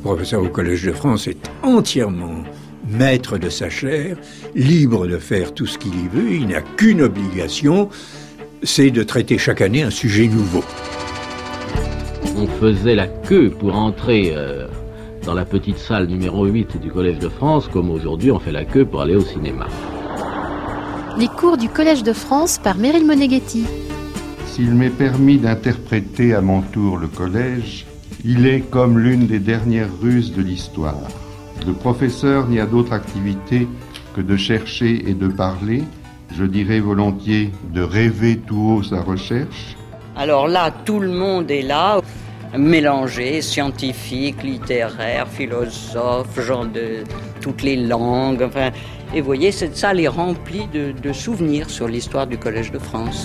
professeur au Collège de France est entièrement maître de sa chaire, libre de faire tout ce qu'il y veut. Il n'a qu'une obligation, c'est de traiter chaque année un sujet nouveau. On faisait la queue pour entrer dans la petite salle numéro 8 du Collège de France, comme aujourd'hui on fait la queue pour aller au cinéma. Les cours du Collège de France par Meryl Moneghetti. S'il m'est permis d'interpréter à mon tour le collège, il est comme l'une des dernières ruses de l'histoire. Le professeur n'y a d'autre activité que de chercher et de parler, je dirais volontiers de rêver tout haut sa recherche. Alors là, tout le monde est là, mélangé, scientifique, littéraire, philosophe, gens de toutes les langues. Enfin, et vous voyez, cette salle est remplie de souvenirs sur l'histoire du Collège de France.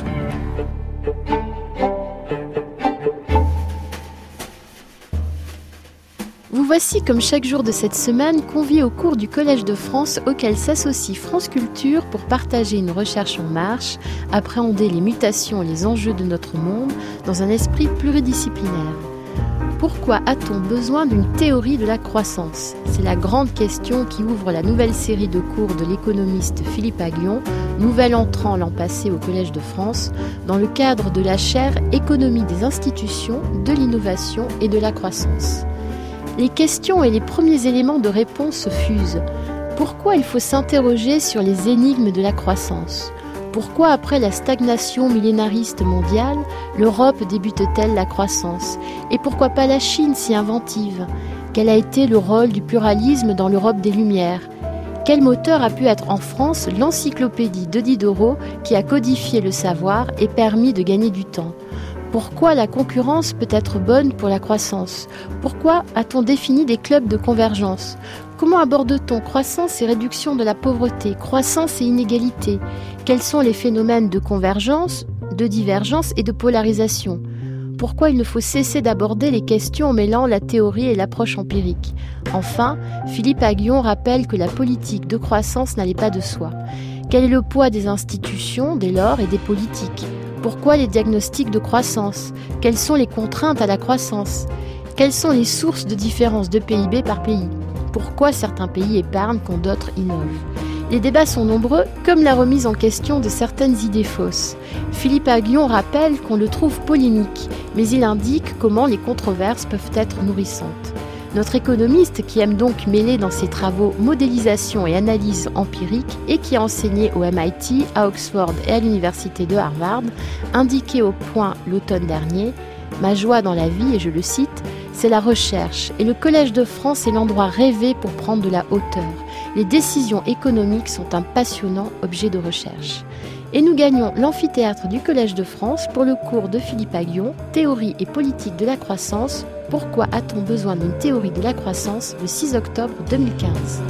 Vous voici comme chaque jour de cette semaine conviés au cours du Collège de France auquel s'associe France Culture pour partager une recherche en marche, appréhender les mutations et les enjeux de notre monde dans un esprit pluridisciplinaire. Pourquoi a-t-on besoin d'une théorie de la croissance ? C'est la grande question qui ouvre la nouvelle série de cours de l'économiste Philippe Aghion, nouvel entrant l'an passé au Collège de France, dans le cadre de la chaire Économie des institutions, de l'innovation et de la croissance. Les questions et les premiers éléments de réponse se fusent. Pourquoi il faut s'interroger sur les énigmes de la croissance ? Pourquoi, après la stagnation millénariste mondiale, l'Europe débute-t-elle la croissance ? Et pourquoi pas la Chine si inventive ? Quel a été le rôle du pluralisme dans l'Europe des Lumières ? Quel moteur a pu être en France l'encyclopédie de Diderot qui a codifié le savoir et permis de gagner du temps ? Pourquoi la concurrence peut être bonne pour la croissance ? Pourquoi a-t-on défini des clubs de convergence ? Comment aborde-t-on croissance et réduction de la pauvreté, croissance et inégalité ? Quels sont les phénomènes de convergence, de divergence et de polarisation ? Pourquoi il ne faut cesser d'aborder les questions en mêlant la théorie et l'approche empirique ? Enfin, Philippe Aghion rappelle que la politique de croissance n'allait pas de soi. Quel est le poids des institutions, dès lors, et des politiques ? Pourquoi les diagnostics de croissance ? Quelles sont les contraintes à la croissance ? Quelles sont les sources de différence de PIB par pays ? Pourquoi certains pays épargnent quand d'autres innovent ? Les débats sont nombreux, comme la remise en question de certaines idées fausses. Philippe Aghion rappelle qu'on le trouve polémique, mais il indique comment les controverses peuvent être nourrissantes. Notre économiste, qui aime donc mêler dans ses travaux modélisation et analyse empirique et qui a enseigné au MIT, à Oxford et à l'université de Harvard, indiquait au Point l'automne dernier « Ma joie dans la vie, et je le cite, c'est la recherche, et le Collège de France est l'endroit rêvé pour prendre de la hauteur. Les décisions économiques sont un passionnant objet de recherche. » Et nous gagnons l'amphithéâtre du Collège de France pour le cours de Philippe Aghion, Théorie et politique de la croissance. Pourquoi a-t-on besoin d'une théorie de la croissance le 6 octobre 2015 ?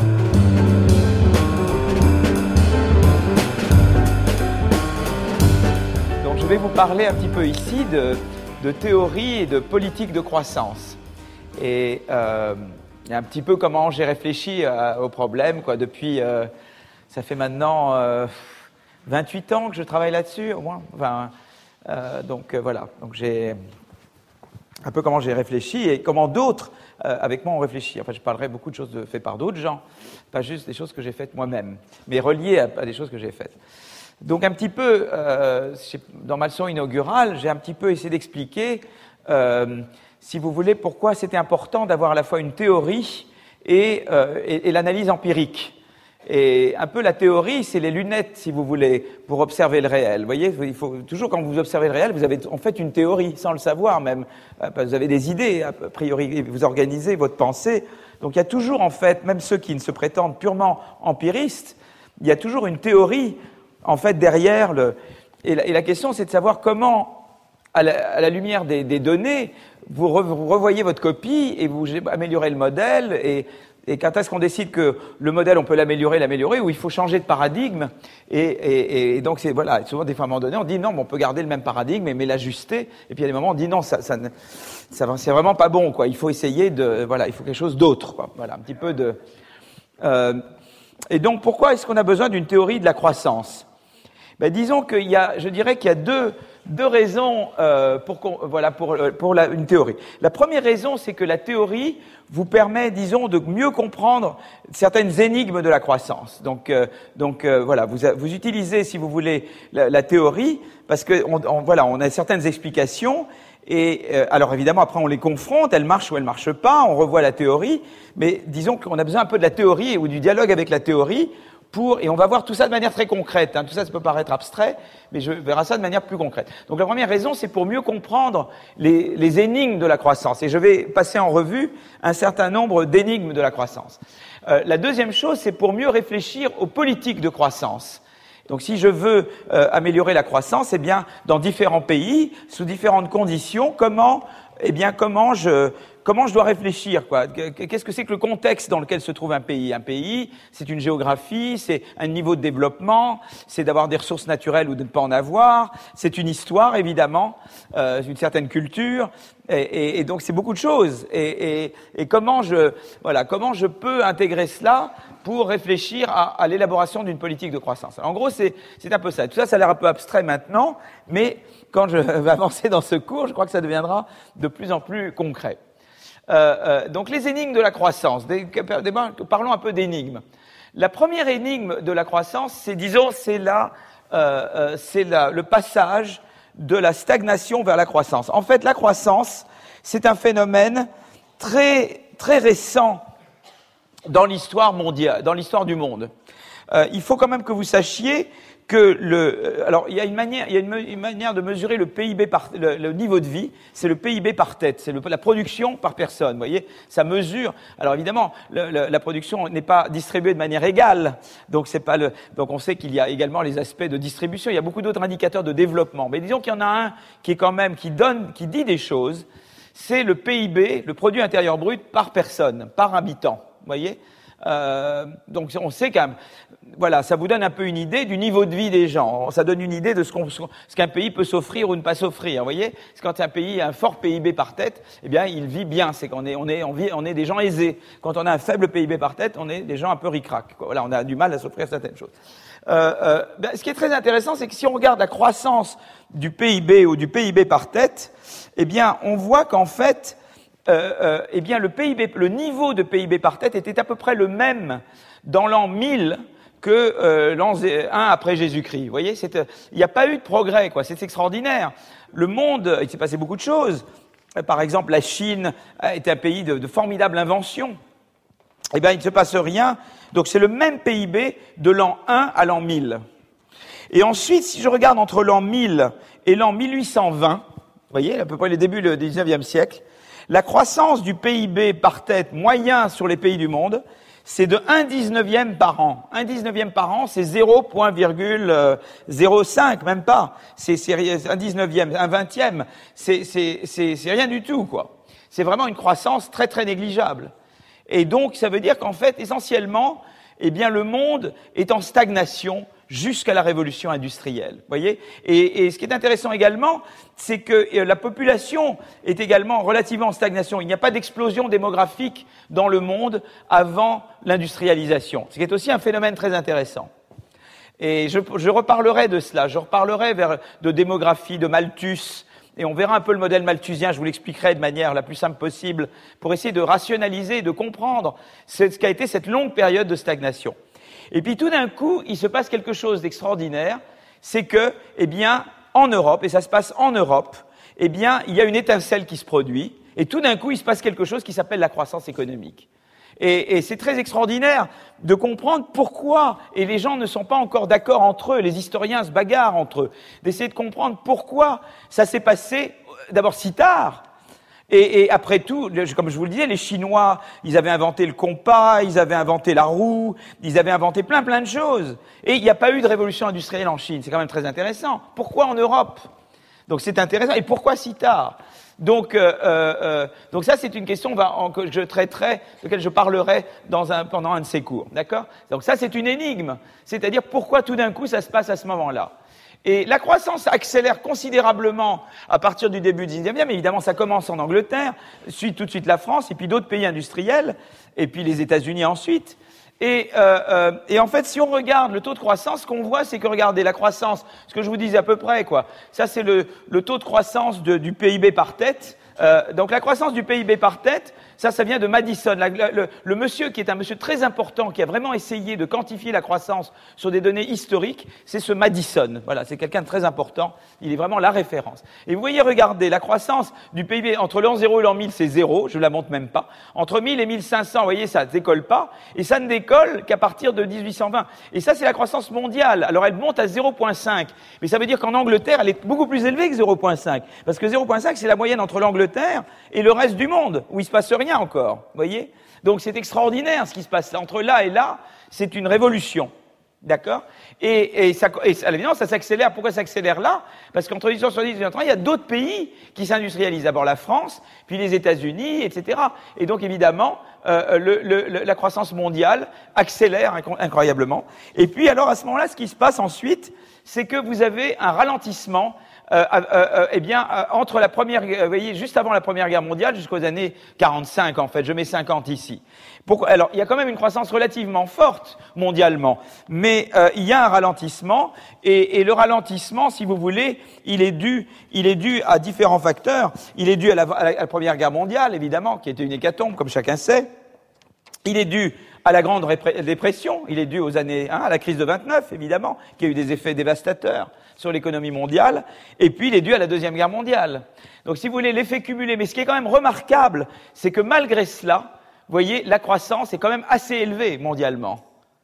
Donc je vais vous parler un petit peu ici de théorie et de politique de croissance. Et un petit peu comment j'ai réfléchi au problème, quoi, depuis, ça fait maintenant 28 ans que je travaille là-dessus, au moins. Enfin, donc voilà, donc j'ai un peu comment j'ai réfléchi et comment d'autres, avec moi, ont réfléchi. Enfin, je parlerai beaucoup de choses faites par d'autres gens, pas juste des choses que j'ai faites moi-même, mais reliées à des choses que j'ai faites. Donc un petit peu, dans ma leçon inaugurale, j'ai un petit peu essayé d'expliquer, si vous voulez, pourquoi c'était important d'avoir à la fois une théorie et l'analyse empirique. Et un peu la théorie, c'est les lunettes, si vous voulez, pour observer le réel. Vous voyez, il faut toujours, quand vous observez le réel, vous avez en fait une théorie, sans le savoir même. Vous avez des idées, a priori, vous organisez votre pensée. Donc il y a toujours, en fait, même ceux qui ne se prétendent purement empiristes, il y a toujours une théorie, en fait, derrière et la question, c'est de savoir comment, à la lumière des données, vous revoyez votre copie et vous améliorez le modèle et quand est-ce qu'on décide que le modèle, on peut l'améliorer, ou il faut changer de paradigme, et donc c'est, voilà, souvent, des fois, à un moment donné, on dit non, mais on peut garder le même paradigme, mais l'ajuster, et puis à des moments, on dit non, ça c'est vraiment pas bon, quoi, il faut essayer il faut quelque chose d'autre, quoi, voilà, un petit peu et donc, pourquoi est-ce qu'on a besoin d'une théorie de la croissance? Disons je dirais qu'il y a deux deux raisons pour une théorie. La première raison, c'est que la théorie vous permet, disons, de mieux comprendre certaines énigmes de la croissance. Donc, voilà, vous utilisez, si vous voulez, la théorie parce que on a certaines explications. Et alors évidemment, après on les confronte, elles marchent ou elles marchent pas, on revoit la théorie, mais disons qu'on a besoin un peu de la théorie ou du dialogue avec la théorie et on va voir tout ça de manière très concrète. Tout ça peut paraître abstrait, mais je verrai ça de manière plus concrète. Donc la première raison, c'est pour mieux comprendre les énigmes de la croissance. Et je vais passer en revue un certain nombre d'énigmes de la croissance. La deuxième chose, c'est pour mieux réfléchir aux politiques de croissance. Donc si je veux améliorer la croissance, eh bien dans différents pays, sous différentes conditions, comment je dois réfléchir, quoi. Qu'est-ce que c'est que le contexte dans lequel se trouve un pays? Un pays, c'est une géographie, c'est un niveau de développement, c'est d'avoir des ressources naturelles ou de ne pas en avoir, c'est une histoire évidemment, une certaine culture, et donc c'est beaucoup de choses. Et comment je peux intégrer cela pour réfléchir à l'élaboration d'une politique de croissance. Alors, en gros, c'est un peu ça. Tout ça, ça a l'air un peu abstrait maintenant, mais quand je vais avancer dans ce cours, je crois que ça deviendra de plus en plus concret. Donc les énigmes de la croissance. Parlons un peu d'énigmes. La première énigme de la croissance, c'est le passage de la stagnation vers la croissance. En fait, la croissance, c'est un phénomène très très récent dans l'histoire mondiale, dans l'histoire du monde. Il faut quand même que vous sachiez que alors il y a une manière de mesurer le PIB le niveau de vie, c'est le PIB par tête, c'est la production par personne. Vous voyez, ça mesure. Alors évidemment, la production n'est pas distribuée de manière égale, donc on sait qu'il y a également les aspects de distribution. Il y a beaucoup d'autres indicateurs de développement, mais disons qu'il y en a un qui est quand même qui dit des choses. C'est le PIB, le produit intérieur brut par personne, par habitant. Vous voyez, donc on sait quand même, voilà, ça vous donne un peu une idée du niveau de vie des gens. Ça donne une idée de ce qu'un pays peut s'offrir ou ne pas s'offrir. Vous voyez, c'est quand un pays a un fort PIB par tête, eh bien, il vit bien. C'est qu'on est des gens aisés. Quand on a un faible PIB par tête, on est des gens un peu ric-rac. Voilà, on a du mal à s'offrir certaines choses. Ce qui est très intéressant, c'est que si on regarde la croissance du PIB ou du PIB par tête, eh bien, on voit qu'en fait, eh bien, le niveau de PIB par tête était à peu près le même dans l'an 1000 que l'an 1 après Jésus-Christ. Vous voyez, il n'y a pas eu de progrès, quoi. C'est extraordinaire. Le monde, il s'est passé beaucoup de choses. Par exemple, la Chine était un pays de formidable invention. Eh bien, il ne se passe rien. Donc, c'est le même PIB de l'an 1 à l'an 1000. Et ensuite, si je regarde entre l'an 1000 et l'an 1820, vous voyez, à peu près le début du 19e siècle, la croissance du PIB par tête moyen sur les pays du monde, c'est de 1/19e par an. 1/19e par an, c'est 0,05, même pas. C'est 1/19e, 1/20e. C'est rien du tout, quoi. C'est vraiment une croissance très très négligeable. Et donc, ça veut dire qu'en fait, essentiellement, eh bien, le monde est en stagnation jusqu'à la révolution industrielle. Vous voyez, et ce qui est intéressant également, c'est que la population est également relativement en stagnation. Il n'y a pas d'explosion démographique dans le monde avant l'industrialisation, ce qui est aussi un phénomène très intéressant. Et je reparlerai de cela, je reparlerai de démographie, de Malthus, et on verra un peu le modèle malthusien, je vous l'expliquerai de manière la plus simple possible, pour essayer de rationaliser, de comprendre ce qu'a été cette longue période de stagnation. Et puis tout d'un coup, il se passe quelque chose d'extraordinaire, c'est que, eh bien, en Europe, et ça se passe en Europe, eh bien, il y a une étincelle qui se produit, et tout d'un coup, il se passe quelque chose qui s'appelle la croissance économique. Et c'est très extraordinaire de comprendre pourquoi, et les gens ne sont pas encore d'accord entre eux, les historiens se bagarrent entre eux, d'essayer de comprendre pourquoi ça s'est passé d'abord si tard. Et après tout, comme je vous le disais, les Chinois, ils avaient inventé le compas, ils avaient inventé la roue, ils avaient inventé plein de choses. Et il n'y a pas eu de révolution industrielle en Chine. C'est quand même très intéressant. Pourquoi en Europe? Donc c'est intéressant. Et pourquoi si tard? Donc ça, c'est une question que je traiterai, de laquelle je parlerai pendant un de ces cours. D'accord? Donc ça, c'est une énigme. C'est-à-dire pourquoi tout d'un coup ça se passe à ce moment-là. Et la croissance accélère considérablement à partir du début du 19e. Évidemment, ça commence en Angleterre, suit tout de suite la France, et puis d'autres pays industriels, et puis les États-Unis ensuite. Et en fait, si on regarde le taux de croissance, ce qu'on voit, c'est que, regardez, la croissance, ce que je vous disais à peu près, quoi. Ça, c'est le taux de croissance du PIB par tête. Donc la croissance du PIB par tête, ça vient de Madison. Le monsieur qui est un monsieur très important, qui a vraiment essayé de quantifier la croissance sur des données historiques, c'est ce Madison. Voilà, c'est quelqu'un de très important. Il est vraiment la référence. Et vous voyez, regardez, la croissance du PIB entre l'an 0 et l'an 1000, c'est 0. Je ne la montre même pas. Entre 1000 et 1500, vous voyez, ça ne décolle pas. Et ça ne décolle qu'à partir de 1820. Et ça, c'est la croissance mondiale. Alors, elle monte à 0,5. Mais ça veut dire qu'en Angleterre, elle est beaucoup plus élevée que 0,5. Parce que 0,5, c'est la moyenne entre l'Angleterre et le reste du monde, où il se passe rien encore, vous voyez? Donc c'est extraordinaire ce qui se passe entre là et là, c'est une révolution, d'accord? Et à l'évidence, ça s'accélère. Pourquoi ça s'accélère là? Parce qu'entre 1870 et 1830, il y a d'autres pays qui s'industrialisent. D'abord la France, puis les États-Unis, etc. Et donc évidemment, la croissance mondiale accélère incroyablement. Et puis alors à ce moment-là, ce qui se passe ensuite, c'est que vous avez un ralentissement entre la première, vous voyez, juste avant la Première Guerre mondiale, jusqu'aux années 45, en fait, je mets 50 ici. Pourquoi? Alors, il y a quand même une croissance relativement forte mondialement, mais il y a un ralentissement, et le ralentissement, si vous voulez, il est dû à différents facteurs. Il est dû à la Première Guerre mondiale, évidemment, qui était une hécatombe, comme chacun sait. Il est dû à la Grande Dépression, il est dû aux années, à la crise de 29, évidemment, qui a eu des effets dévastateurs sur l'économie mondiale, et puis il est dû à la Deuxième Guerre mondiale. Donc, si vous voulez, l'effet cumulé. Mais ce qui est quand même remarquable, c'est que malgré cela, vous voyez, la croissance est quand même assez élevée mondialement.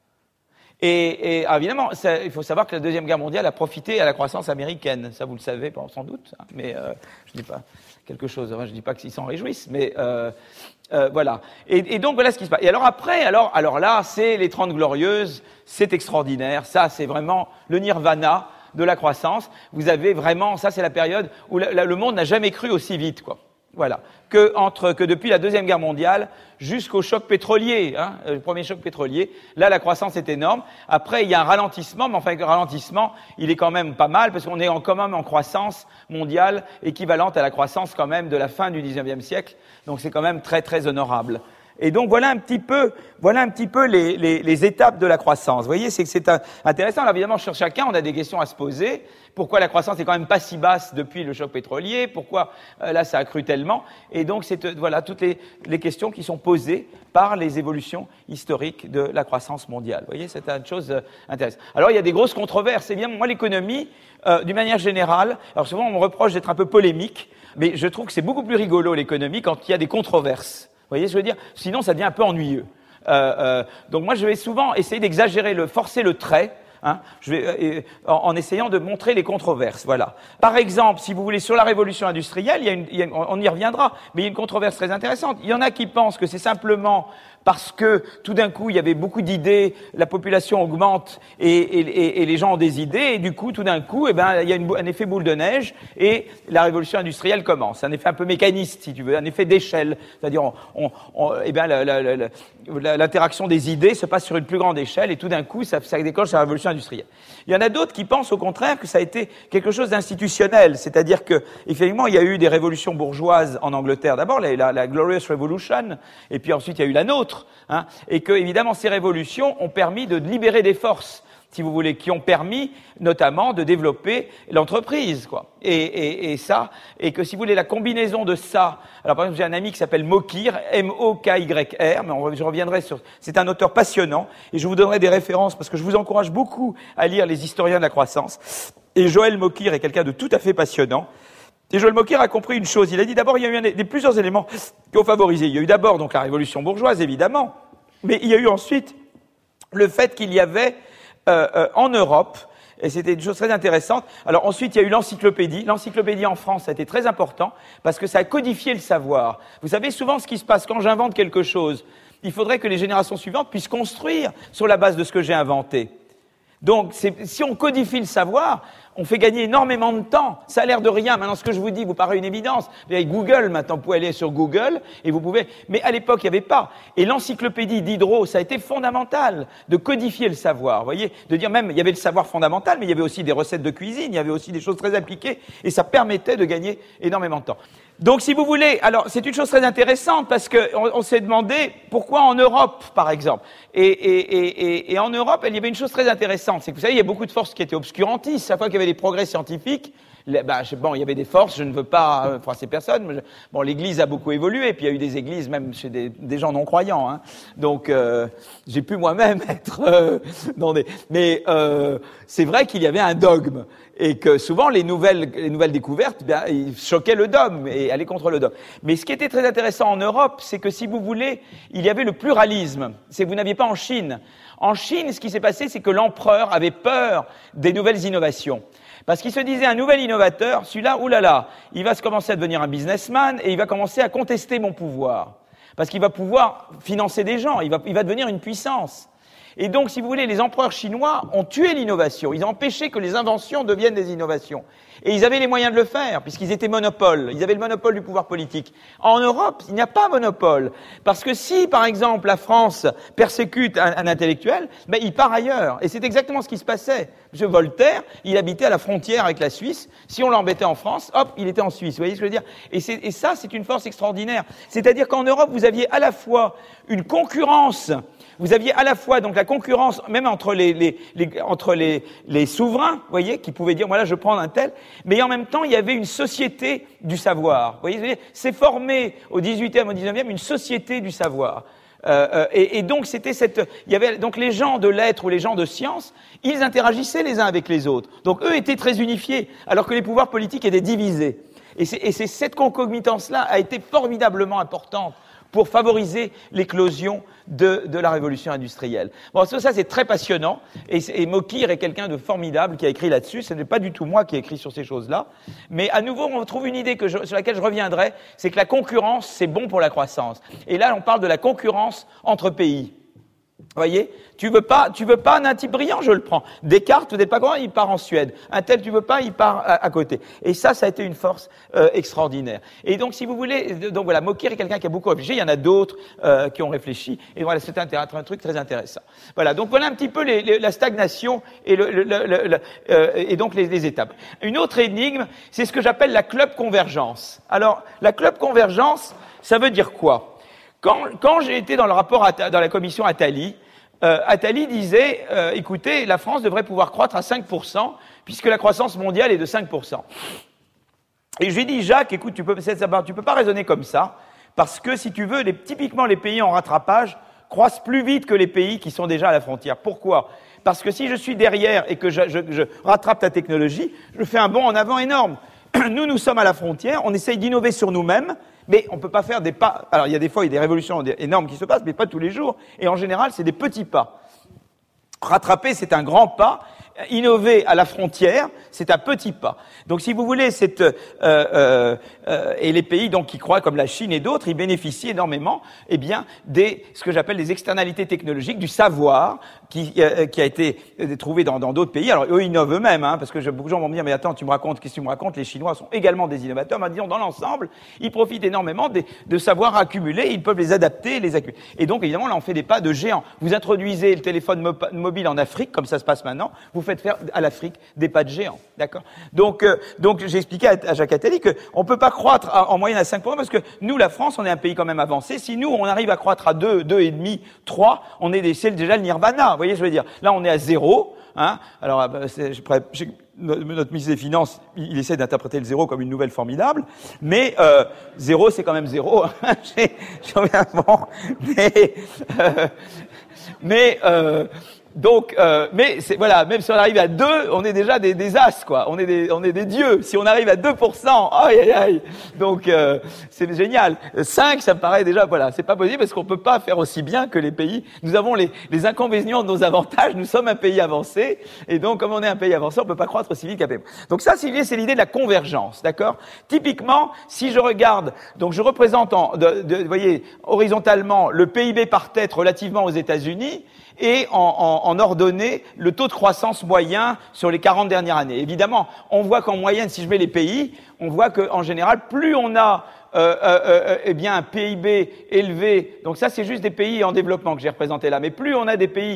Et évidemment, il faut savoir que la Deuxième Guerre mondiale a profité à la croissance américaine. Ça, vous le savez, sans doute, hein, mais je dis pas quelque chose. Je dis pas qu'ils s'en réjouissent, mais voilà. Et donc voilà ce qui se passe. Et alors après, alors là, c'est les 30 glorieuses, c'est extraordinaire. Ça, c'est vraiment le nirvana de la croissance. Vous avez vraiment, ça, c'est la période où le monde n'a jamais cru aussi vite, quoi. Voilà. Que depuis la Deuxième Guerre mondiale jusqu'au choc pétrolier, le premier choc pétrolier, là, la croissance est énorme. Après, il y a un ralentissement, mais enfin, le ralentissement, il est quand même pas mal, parce qu'on est quand même en croissance mondiale équivalente à la croissance quand même de la fin du XIXe siècle. Donc, c'est quand même très, très honorable. Et donc voilà un petit peu les étapes de la croissance. Vous voyez, c'est intéressant. Alors évidemment, sur chacun, on a des questions à se poser. Pourquoi la croissance est quand même pas si basse depuis le choc pétrolier? Pourquoi là ça a cru tellement? Et donc voilà toutes les questions qui sont posées par les évolutions historiques de la croissance mondiale. Vous voyez, c'est une chose intéressante. Alors il y a des grosses controverses. Eh bien, moi, l'économie, d'une manière générale, alors souvent on me reproche d'être un peu polémique, mais je trouve que c'est beaucoup plus rigolo l'économie quand il y a des controverses. Vous voyez ce que je veux dire? Sinon, ça devient un peu ennuyeux. Donc moi, je vais souvent essayer d'exagérer, forcer le trait, en essayant de montrer les controverses. Voilà. Par exemple, si vous voulez, sur la révolution industrielle, on y reviendra, mais il y a une controverse très intéressante. Il y en a qui pensent que c'est simplement parce que tout d'un coup, il y avait beaucoup d'idées, la population augmente et les gens ont des idées, et du coup, tout d'un coup, il y a un effet boule de neige et la révolution industrielle commence. Un effet un peu mécaniste, si tu veux, un effet d'échelle. C'est-à-dire, l'interaction des idées se passe sur une plus grande échelle et tout d'un coup, ça déclenche la révolution industrielle. Il y en a d'autres qui pensent au contraire que ça a été quelque chose d'institutionnel, c'est-à-dire que, effectivement, il y a eu des révolutions bourgeoises en Angleterre. D'abord, la Glorious Revolution, et puis ensuite, il y a eu la nôtre. Et que, évidemment, ces révolutions ont permis de libérer des forces, si vous voulez, qui ont permis, notamment, de développer l'entreprise, quoi. Et que, si vous voulez, la combinaison de ça, alors, par exemple, j'ai un ami qui s'appelle Mokyr, M-O-K-Y-R, mais je reviendrai sur, c'est un auteur passionnant, et je vous donnerai des références, parce que je vous encourage beaucoup à lire les historiens de la croissance. Et Joël Mokyr est quelqu'un de tout à fait passionnant. Et Joël Mokyr a compris une chose. Il a dit d'abord, il y a eu plusieurs éléments qui ont favorisé. Il y a eu d'abord donc la révolution bourgeoise, évidemment, mais il y a eu ensuite le fait qu'il y avait en Europe, et c'était une chose très intéressante. Alors ensuite, il y a eu l'encyclopédie. L'encyclopédie en France, ça a été très important parce que ça a codifié le savoir. Vous savez, souvent, ce qui se passe quand j'invente quelque chose, il faudrait que les générations suivantes puissent construire sur la base de ce que j'ai inventé. Donc, si on codifie le savoir, on fait gagner énormément de temps. Ça a l'air de rien. Maintenant, ce que je vous dis vous paraît une évidence. Avec Google, maintenant, vous pouvez aller sur Google et vous pouvez... Mais à l'époque, il n'y avait pas. Et l'encyclopédie Diderot, ça a été fondamental de codifier le savoir. Vous voyez, de dire même, il y avait le savoir fondamental, mais il y avait aussi des recettes de cuisine, il y avait aussi des choses très appliquées, et ça permettait de gagner énormément de temps. Donc, si vous voulez, alors, c'est une chose très intéressante parce que on s'est demandé pourquoi en Europe, par exemple. Et en Europe, il y avait une chose très intéressante. C'est que vous savez, il y a beaucoup de forces qui étaient obscurantistes. Chaque fois qu'il y avait des progrès scientifiques, il y avait des forces, je ne veux pas froisser personne. Bon, l'Église a beaucoup évolué, puis il y a eu des églises même chez des gens non croyants. Hein. Donc, j'ai pu moi-même être dans des... Mais c'est vrai qu'il y avait un dogme et que souvent les nouvelles découvertes, ils choquaient le dogme et allaient contre le dogme. Mais ce qui était très intéressant en Europe, c'est que si vous voulez, il y avait le pluralisme. C'est que vous n'aviez pas en Chine. En Chine, ce qui s'est passé, c'est que l'empereur avait peur des nouvelles innovations. Parce qu'il se disait, un nouvel innovateur, celui-là, oulala, il va se commencer à devenir un businessman et il va commencer à contester mon pouvoir. Parce qu'il va pouvoir financer des gens, il va devenir une puissance. Et donc, si vous voulez, les empereurs chinois ont tué l'innovation. Ils ont empêché que les inventions deviennent des innovations. Et ils avaient les moyens de le faire, puisqu'ils étaient monopoles. Ils avaient le monopole du pouvoir politique. En Europe, il n'y a pas monopole. Parce que si, par exemple, la France persécute un intellectuel, il part ailleurs. Et c'est exactement ce qui se passait. M. Voltaire, il habitait à la frontière avec la Suisse. Si on l'embêtait en France, hop, il était en Suisse. Vous voyez ce que je veux dire? Et ça, c'est une force extraordinaire. C'est-à-dire qu'en Europe, vous aviez à la fois une concurrence. Vous aviez à la fois donc la concurrence, même entre les souverains, vous voyez, qui pouvaient dire voilà, je prends un tel, mais en même temps, il y avait une société du savoir. Vous voyez, c'est formé au XVIIIe, au XIXe, une société du savoir. Et donc il y avait donc les gens de lettres ou les gens de sciences, ils interagissaient les uns avec les autres. Donc eux étaient très unifiés, alors que les pouvoirs politiques étaient divisés. Et c'est cette concomitance-là a été formidablement importante pour favoriser l'éclosion de la révolution industrielle. Bon, ça c'est très passionnant, et Mokir est quelqu'un de formidable qui a écrit là-dessus. Ce n'est pas du tout moi qui ai écrit sur ces choses-là, mais à nouveau, on trouve une idée sur laquelle je reviendrai, c'est que la concurrence, c'est bon pour la croissance. Et là, on parle de la concurrence entre pays. Vous voyez, tu veux pas un type brillant, je le prends. Descartes, vous n'êtes pas content, il part en Suède. Un tel, tu veux pas, il part à côté. Et ça a été une force extraordinaire. Et donc, si vous voulez, donc voilà, Mokir est quelqu'un qui a beaucoup réfléchi. Il y en a d'autres qui ont réfléchi. Et voilà, c'est un truc très intéressant. Voilà, donc voilà un petit peu la stagnation et donc les étapes. Une autre énigme, c'est ce que j'appelle la club convergence. Alors, la club convergence, ça veut dire quoi? Quand j'ai été dans le rapport dans la commission Attali, Attali disait, écoutez, la France devrait pouvoir croître à 5%, puisque la croissance mondiale est de 5%. Et je lui ai dit, Jacques, écoute, tu peux pas raisonner comme ça, parce que si tu veux, typiquement les pays en rattrapage croissent plus vite que les pays qui sont déjà à la frontière. Pourquoi? Parce que si je suis derrière et que je rattrape ta technologie, je fais un bond en avant énorme. Nous sommes à la frontière, on essaye d'innover sur nous-mêmes, mais on ne peut pas faire des pas. Alors, il y a des fois, il y a des révolutions énormes qui se passent, mais pas tous les jours. Et en général, c'est des petits pas. Rattraper, c'est un grand pas. Innover à la frontière, c'est un petit pas. Donc, si vous voulez, et les pays donc qui croient comme la Chine et d'autres, ils bénéficient énormément, ce que j'appelle des externalités technologiques, du savoir qui a été trouvé dans d'autres pays. Alors, eux innovent eux-mêmes, parce que beaucoup de gens vont me dire, mais attends, qu'est-ce que tu me racontes? Les Chinois sont également des innovateurs. Mais disons, dans l'ensemble, ils profitent énormément de savoir accumulés, ils peuvent les adapter, les accumuler. Et donc, évidemment, là, on fait des pas de géants. Vous introduisez le téléphone mobile en Afrique, comme ça se passe maintenant, vous faites faire à l'Afrique des pas de géants, d'accord? Donc j'ai expliqué à Jacques Attali que on peut pas croître en moyenne à 5%, parce que nous, la France, on est un pays quand même avancé. Si nous, on arrive à croître à 2,5, 3, c'est déjà le nirvana. Vous voyez, je veux dire. Là, on est à 0, Alors, notre ministre des Finances, il essaie d'interpréter le 0 comme une nouvelle formidable, mais 0, c'est quand même 0. J'en viens bon, mais voilà, même si on arrive à 2, on est déjà des as, quoi. On est des dieux. Si on arrive à 2%, aïe, aïe, aïe. Donc, c'est génial. 5, ça me paraît déjà, voilà, c'est pas possible parce qu'on peut pas faire aussi bien que les pays. Nous avons les inconvénients de nos avantages. Nous sommes un pays avancé. Et donc, comme on est un pays avancé, on peut pas croître aussi vite qu'un pays. Donc ça, c'est l'idée de la convergence, d'accord? Typiquement, si je regarde, donc je représente vous voyez, horizontalement, le PIB par tête relativement aux États-Unis, et en ordonnée le taux de croissance moyen sur les 40 dernières années. Évidemment, on voit qu'en moyenne, si je mets les pays, on voit qu'en général, plus on a eh bien un PIB élevé, donc ça c'est juste des pays en développement que j'ai représenté là, mais plus on a des pays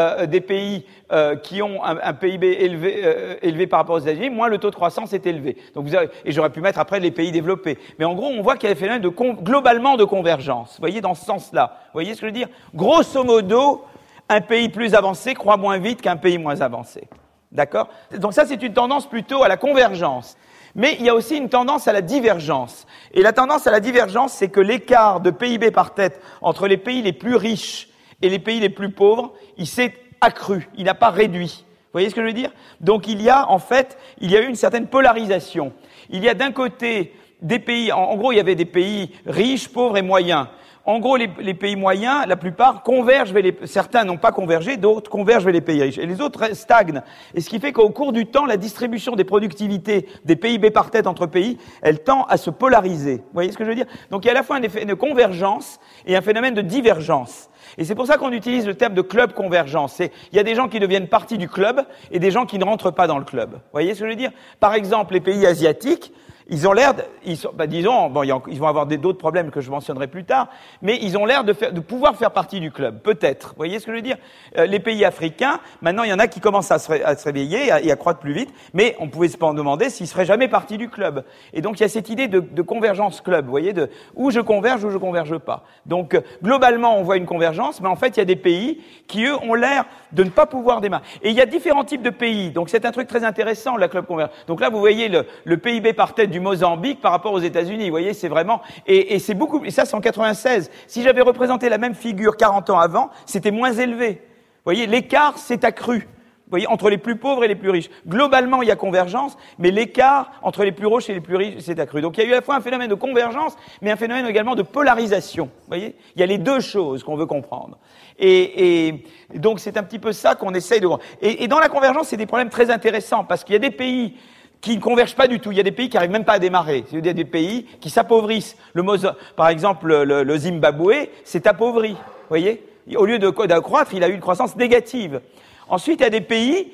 qui ont un PIB élevé par rapport aux États-Unis, moins le taux de croissance est élevé. Donc et j'aurais pu mettre après les pays développés. Mais en gros, on voit qu'il y a des phénomènes globalement de convergence. Vous voyez, dans ce sens-là. Vous voyez ce que je veux dire? Grosso modo, un pays plus avancé croît moins vite qu'un pays moins avancé. D'accord? Donc ça, c'est une tendance plutôt à la convergence. Mais il y a aussi une tendance à la divergence. Et la tendance à la divergence, c'est que l'écart de PIB par tête entre les pays les plus riches et les pays les plus pauvres, il s'est accru, il n'a pas réduit. Vous voyez ce que je veux dire? Donc il y a eu une certaine polarisation. Il y a d'un côté des pays, en gros il y avait des pays riches, pauvres et moyens. En gros, les pays moyens, la plupart, convergent vers certains n'ont pas convergé, d'autres convergent vers les pays riches. Et les autres stagnent. Et ce qui fait qu'au cours du temps, la distribution des productivités, des PIB par tête entre pays, elle tend à se polariser. Vous voyez ce que je veux dire? Donc il y a à la fois un effet de convergence et un phénomène de divergence. Et c'est pour ça qu'on utilise le terme de club convergence. Il y a des gens qui deviennent partie du club et des gens qui ne rentrent pas dans le club. Vous voyez ce que je veux dire? Par exemple, les pays asiatiques, ils ont l'air, ils vont avoir d'autres problèmes que je mentionnerai plus tard, mais ils ont l'air de pouvoir faire partie du club, peut-être. Vous voyez ce que je veux dire? Les pays africains, maintenant, il y en a qui commencent à se réveiller et à croître plus vite, mais on pouvait se demander s'ils seraient jamais partis du club. Et donc, il y a cette idée de convergence club, vous voyez, de où je converge, où je converge pas. Donc, globalement, on voit une convergence, mais en fait, il y a des pays qui, eux, ont l'air de ne pas pouvoir démarrer. Et il y a différents types de pays. Donc, c'est un truc très intéressant, la club convergence. Donc là, vous voyez le PIB par tête du Mozambique par rapport aux États-Unis. Vous voyez, c'est vraiment, et c'est beaucoup, et ça, c'est en 96. Si j'avais représenté la même figure 40 ans avant, c'était moins élevé. Vous voyez, l'écart s'est accru. Vous voyez, entre les plus pauvres et les plus riches. Globalement, il y a convergence, mais l'écart entre les plus riches et les plus riches s'est accru. Donc, il y a eu à la fois un phénomène de convergence, mais un phénomène également de polarisation. Vous voyez, il y a les deux choses qu'on veut comprendre. Et donc, c'est un petit peu ça qu'on essaye de... Et dans la convergence, c'est des problèmes très intéressants, parce qu'il y a des pays qui ne convergent pas du tout. Il y a des pays qui n'arrivent même pas à démarrer. Il y a des pays qui s'appauvrissent. Par exemple, le Zimbabwe s'est appauvri. Vous voyez? Au lieu d'accroître, il a eu une croissance négative. Ensuite, il y a des pays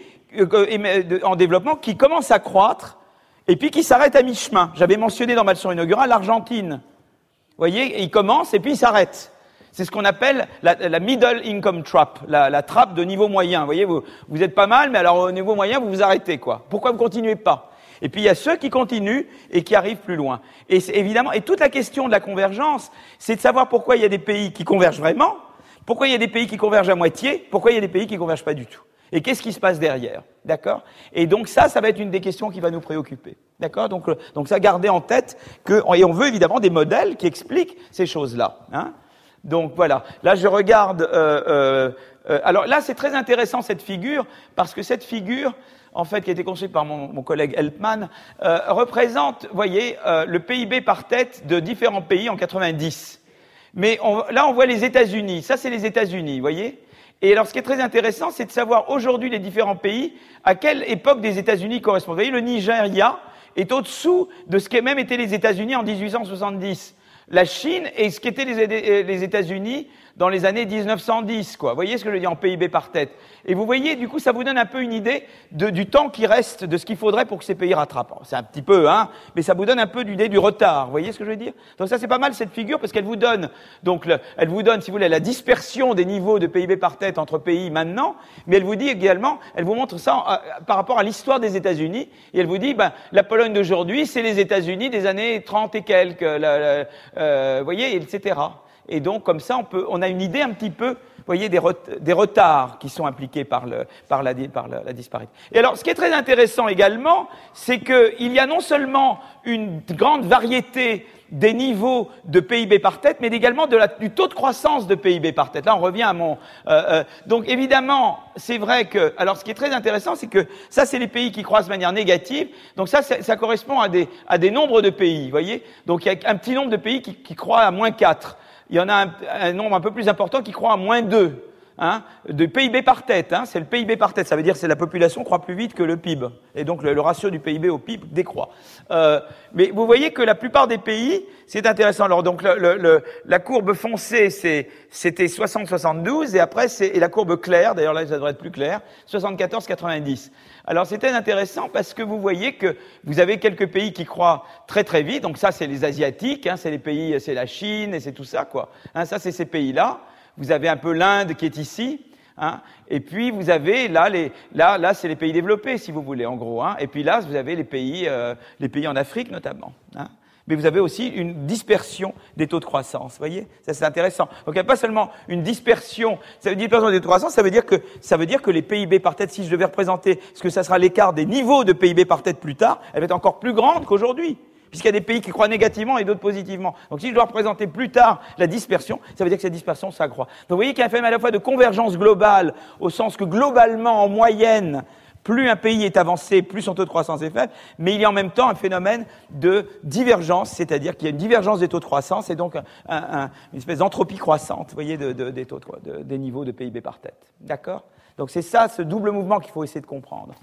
en développement qui commencent à croître et puis qui s'arrêtent à mi-chemin. J'avais mentionné dans ma leçon inaugurale l'Argentine. Vous voyez? Ils commencent et puis ils s'arrêtent. C'est ce qu'on appelle la middle income trap, la trappe de niveau moyen. Vous voyez, vous êtes pas mal, mais alors au niveau moyen, vous vous arrêtez, quoi. Pourquoi vous continuez pas? Et puis il y a ceux qui continuent et qui arrivent plus loin. Et évidemment, et toute la question de la convergence, c'est de savoir pourquoi il y a des pays qui convergent vraiment, pourquoi il y a des pays qui convergent à moitié, pourquoi il y a des pays qui convergent pas du tout. Et qu'est-ce qui se passe derrière? D'accord? Et donc ça va être une des questions qui va nous préoccuper. D'accord? Donc ça, gardez en tête et on veut évidemment des modèles qui expliquent ces choses-là. Hein? Donc voilà. Là, je regarde. Alors là, c'est très intéressant cette figure parce que cette figure, en fait, qui a été construite par mon collègue Helpman, représente, vous voyez, le PIB par tête de différents pays en 90. Mais là, on voit les États-Unis. Ça, c'est les États-Unis, vous voyez. Et alors, ce qui est très intéressant, c'est de savoir aujourd'hui les différents pays à quelle époque des États-Unis correspondent. Vous voyez, le Nigeria est au-dessous de ce qu'aient même été les États-Unis en 1870. La Chine est ce qu'étaient les États-Unis dans les années 1910, quoi. Vous voyez ce que je veux dire en PIB par tête. Et vous voyez, du coup, ça vous donne un peu une idée du temps qui reste, de ce qu'il faudrait pour que ces pays rattrapent. C'est un petit peu, hein, mais ça vous donne un peu l'idée du retard. Vous voyez ce que je veux dire? Donc ça, c'est pas mal cette figure parce qu'elle vous donne, elle vous donne, si vous voulez, la dispersion des niveaux de PIB par tête entre pays maintenant, mais elle vous dit également, elle vous montre ça par rapport à l'histoire des États-Unis, et elle vous dit, la Pologne d'aujourd'hui, c'est les États-Unis des années 30 et quelques, vous voyez, etc. Et donc, comme ça, on a une idée un petit peu, vous voyez, des retards qui sont impliqués par la disparité. Et alors, ce qui est très intéressant également, c'est qu'il y a non seulement une grande variété des niveaux de PIB par tête, mais également du taux de croissance de PIB par tête. Là, on revient à donc, évidemment, c'est vrai que... Alors, ce qui est très intéressant, c'est que ça, c'est les pays qui croissent de manière négative. Donc, ça correspond à des nombres de pays, vous voyez. Donc, il y a un petit nombre de pays qui croient à -4. Il y en a un nombre un peu plus important qui croit à -2. de PIB par tête. C'est le PIB par tête. Ça veut dire que la population croît plus vite que le PIB. Et donc, le ratio du PIB au PIB décroît. Mais vous voyez que la plupart des pays, c'est intéressant. Alors, donc, la courbe foncée, c'était 60-72, et après, et la courbe claire, d'ailleurs là, ça devrait être plus clair, 74-90. Alors, c'était intéressant parce que vous voyez que vous avez quelques pays qui croient très très vite. Donc ça, c'est les Asiatiques, c'est les pays, c'est la Chine et c'est tout ça, quoi. Ça, c'est ces pays-là. Vous avez un peu l'Inde qui est ici, et puis vous avez là, c'est les pays développés, si vous voulez, en gros. Et puis là, vous avez les pays en Afrique notamment. Mais vous avez aussi une dispersion des taux de croissance, vous voyez? Ça, c'est intéressant. Donc, il n'y a pas seulement une dispersion, dispersion des taux de croissance, ça veut dire que les PIB par tête, si je devais représenter ce que ça sera l'écart des niveaux de PIB par tête plus tard, elle va être encore plus grande qu'aujourd'hui. Puisqu'il y a des pays qui croient négativement et d'autres positivement. Donc, si je dois représenter plus tard la dispersion, ça veut dire que cette dispersion s'accroît. Donc, vous voyez qu'il y a un phénomène à la fois de convergence globale, au sens que globalement, en moyenne, plus un pays est avancé, plus son taux de croissance est faible, mais il y a en même temps un phénomène de divergence, c'est-à-dire qu'il y a une divergence des taux de croissance et donc une espèce d'entropie croissante, vous voyez, des niveaux de PIB par tête. D'accord? Donc c'est ça, ce double mouvement qu'il faut essayer de comprendre.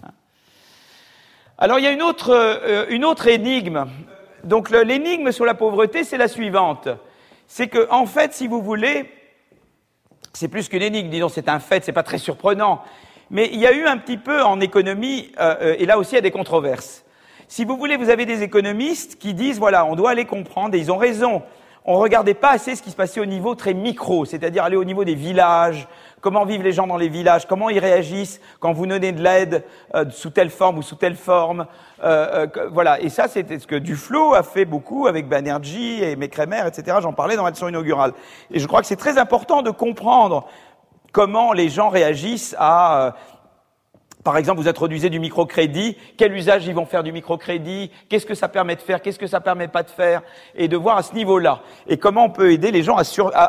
Alors il y a une autre énigme. Donc l'énigme sur la pauvreté, c'est la suivante. C'est que, en fait, si vous voulez, c'est plus qu'une énigme, disons, c'est un fait, c'est pas très surprenant. Mais il y a eu un petit peu en économie, et là aussi il y a des controverses. Si vous voulez, vous avez des économistes qui disent, voilà, on doit aller comprendre, et ils ont raison, on regardait pas assez ce qui se passait au niveau très micro, c'est-à-dire aller au niveau des villages, comment vivent les gens dans les villages, comment ils réagissent quand vous donnez de l'aide sous telle forme ou sous telle forme. Voilà, et ça c'était ce que Duflo a fait beaucoup avec Banerjee et Mecremer, etc. J'en parlais dans la leçon inaugurale. Et je crois que c'est très important de comprendre comment les gens réagissent à, par exemple, vous introduisez du microcrédit, quel usage ils vont faire du microcrédit, qu'est-ce que ça permet de faire, qu'est-ce que ça permet pas de faire, et de voir à ce niveau-là, et comment on peut aider les gens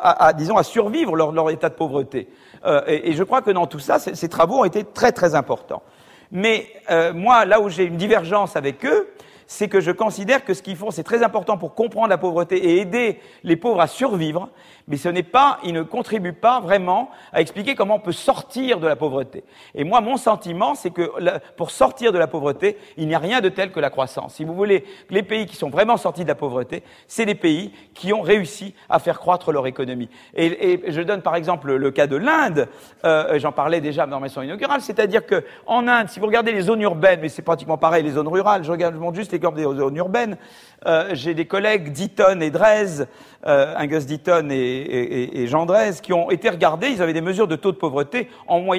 à survivre leur état de pauvreté. Et je crois que dans tout ça, ces travaux ont été très très importants. Mais moi, là où j'ai une divergence avec eux, c'est que je considère que ce qu'ils font, c'est très important pour comprendre la pauvreté et aider les pauvres à survivre, mais ils ne contribuent pas vraiment à expliquer comment on peut sortir de la pauvreté. Et moi, mon sentiment, c'est que pour sortir de la pauvreté, il n'y a rien de tel que la croissance. Si vous voulez, les pays qui sont vraiment sortis de la pauvreté, c'est les pays qui ont réussi à faire croître leur économie. Et je donne par exemple le cas de l'Inde, j'en parlais déjà dans ma leçon inaugurale, c'est-à-dire que en Inde, si vous regardez les zones urbaines, mais c'est pratiquement pareil, les zones rurales, je montre juste l'exemple des zones urbaines, j'ai des collègues d'Eton et Drèze, Angus Deaton et Jean Drèze, qui ont été regardés, ils avaient des mesures de taux de pauvreté,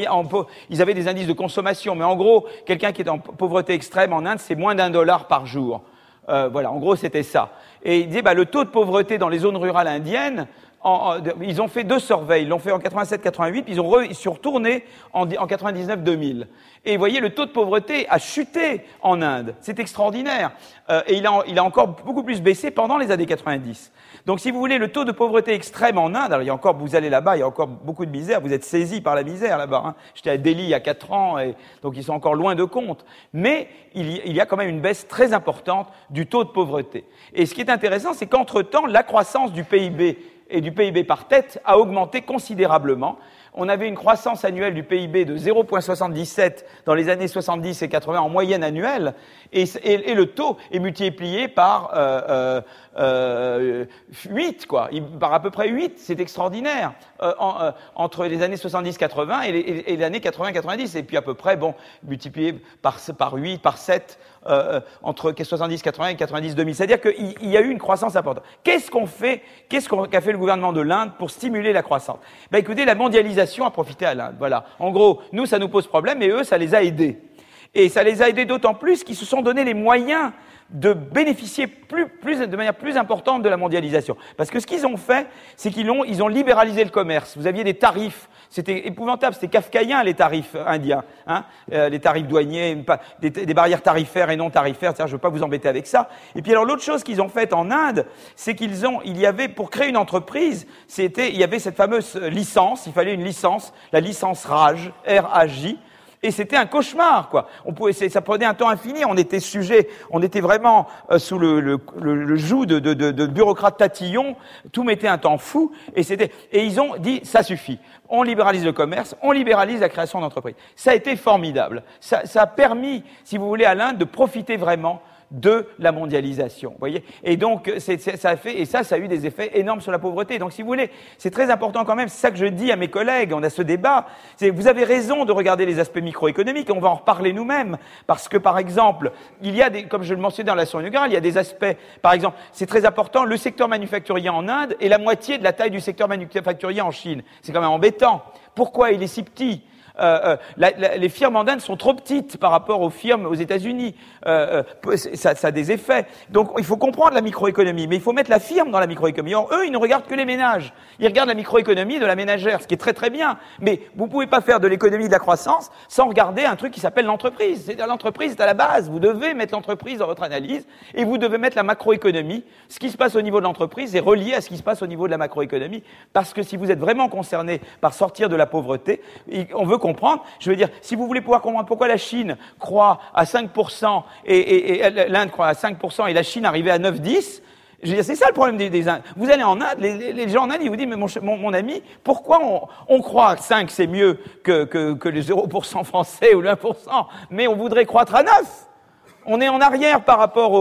ils avaient des indices de consommation, mais en gros, quelqu'un qui est en pauvreté extrême en Inde, c'est moins $1 par jour. Voilà, en gros, c'était ça. Et ils disaient, le taux de pauvreté dans les zones rurales indiennes, ils ont fait 2 surveys, ils l'ont fait en 87-88, puis ils sont retournés en 99-2000. Et vous voyez, le taux de pauvreté a chuté en Inde. C'est extraordinaire. Et il a encore beaucoup plus baissé pendant les années 90. Donc, si vous voulez, le taux de pauvreté extrême en Inde, alors vous allez là-bas, il y a encore beaucoup de misère, vous êtes saisis par la misère là-bas. J'étais à Delhi il y a 4 ans, et donc ils sont encore loin de compte. Mais il y a quand même une baisse très importante du taux de pauvreté. Et ce qui est intéressant, c'est qu'entre-temps, la croissance du PIB et du PIB par tête a augmenté considérablement. On avait une croissance annuelle du PIB de 0,77 dans les années 70 et 80 en moyenne annuelle, et le taux est multiplié par 8, quoi, par à peu près 8, c'est extraordinaire, entre les années 70-80 et l'année 80-90, et puis à peu près, multiplié par 8, par 7, entre 70-80 et 90-2000. C'est-à-dire qu'il y a eu une croissance importante. Qu'est-ce qu'a fait le gouvernement de l'Inde pour stimuler la croissance? Écoutez, la mondialisation a profité à l'Inde. Voilà. En gros, nous, ça nous pose problème, mais eux, ça les a aidés. Et ça les a aidés d'autant plus qu'ils se sont donné les moyens de bénéficier de manière plus importante de la mondialisation. Parce que ce qu'ils ont fait, c'est qu'ils ont libéralisé le commerce. Vous aviez des tarifs, c'était épouvantable, c'était kafkaïen les tarifs indiens, les tarifs douaniers, des barrières tarifaires et non tarifaires, je ne veux pas vous embêter avec ça. Et puis alors l'autre chose qu'ils ont faite en Inde, c'est il y avait, pour créer une entreprise, il y avait cette fameuse licence, il fallait une licence, la licence RAJ, R-A-J, Et c'était un cauchemar, quoi. Ça prenait un temps infini. On était vraiment sous le joug de bureaucrates tatillons. Tout mettait un temps fou. Et ils ont dit, ça suffit. On libéralise le commerce, on libéralise la création d'entreprises. Ça a été formidable. Ça a permis, si vous voulez, à l'Inde de profiter vraiment de la mondialisation, vous voyez. Et donc, ça a eu des effets énormes sur la pauvreté. Donc, si vous voulez, c'est très important quand même, c'est ça que je dis à mes collègues, on a ce débat, vous avez raison de regarder les aspects microéconomiques, et on va en reparler nous-mêmes, parce que, par exemple, il y a comme je le mentionnais dans la leçon inaugurale, il y a des aspects, par exemple, c'est très important, le secteur manufacturier en Inde est la moitié de la taille du secteur manufacturier en Chine. C'est quand même embêtant. Pourquoi il est si petit ? Les firmes en Inde sont trop petites par rapport aux firmes aux États-Unis. Ça a des effets. Donc, il faut comprendre la microéconomie, mais il faut mettre la firme dans la microéconomie. Or, eux, ils ne regardent que les ménages. Ils regardent la microéconomie de la ménagère, ce qui est très très bien. Mais vous pouvez pas faire de l'économie de la croissance sans regarder un truc qui s'appelle l'entreprise. C'est-à-dire, l'entreprise est à la base. Vous devez mettre l'entreprise dans votre analyse et vous devez mettre la macroéconomie. Ce qui se passe au niveau de l'entreprise est relié à ce qui se passe au niveau de la macroéconomie. Parce que si vous êtes vraiment concerné par sortir de la pauvreté, on veut comprendre, je veux dire, si vous voulez pouvoir comprendre pourquoi la Chine croît à 5% et l'Inde croît à 5% et la Chine arrivait à 9-10, je veux dire, c'est ça le problème des Indes. Vous allez en Inde, les gens en Inde, ils vous disent, mais mon ami, pourquoi on croit que 5 c'est mieux que les 0% français ou le 1%, mais on voudrait croître à 9? On est en arrière par rapport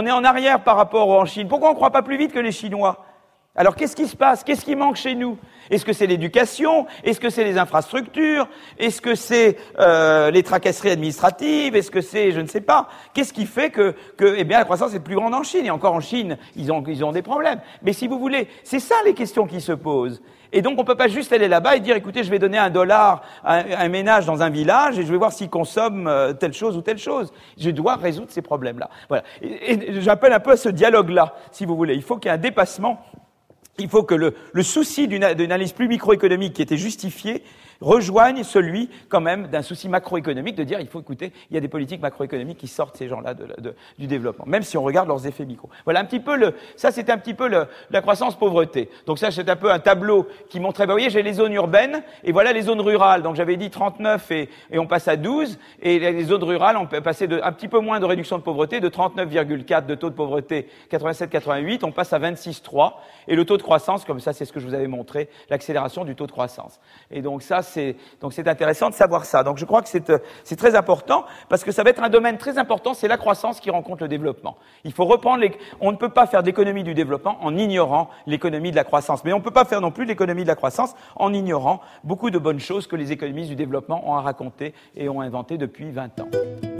en Chine. Pourquoi on ne croit pas plus vite que les Chinois? Alors, qu'est-ce qui se passe? Qu'est-ce qui manque chez nous? Est-ce que c'est l'éducation? Est-ce que c'est les infrastructures? Est-ce que c'est les tracasseries administratives? Est-ce que c'est, je ne sais pas. Qu'est-ce qui fait que la croissance est plus grande en Chine? Et encore en Chine, ils ont des problèmes. Mais si vous voulez, c'est ça les questions qui se posent. Et donc, on peut pas juste aller là-bas et dire, écoutez, je vais donner $1 à un ménage dans un village et je vais voir s'il consomme telle chose ou telle chose. Je dois résoudre ces problèmes-là. Voilà. Et j'appelle un peu à ce dialogue-là, si vous voulez. Il faut qu'il y ait un dépassement. Il faut que le souci d'une analyse plus microéconomique qui était justifiée rejoigne celui, quand même, d'un souci macroéconomique, de dire, il faut écouter, il y a des politiques macroéconomiques qui sortent ces gens-là du développement, même si on regarde leurs effets micro. Voilà un petit peu ça c'était un petit peu la croissance-pauvreté. Donc ça, c'est un peu un tableau qui montrait, vous voyez, j'ai les zones urbaines, et voilà les zones rurales. Donc j'avais dit 39 et on passe à 12, et les zones rurales, on peut passer un petit peu moins de réduction de pauvreté, de 39,4 de taux de pauvreté 87-88, on passe à 26,3, et le taux de croissance, comme ça, c'est ce que je vous avais montré, l'accélération du taux de croissance. Et donc ça, c'est intéressant de savoir ça. Donc je crois que c'est très important parce que ça va être un domaine très important, c'est la croissance qui rencontre le développement. Il faut reprendre on ne peut pas faire d'économie du développement en ignorant l'économie de la croissance. Mais on ne peut pas faire non plus l'économie de la croissance en ignorant beaucoup de bonnes choses que les économistes du développement ont à raconter et ont inventées depuis 20 ans.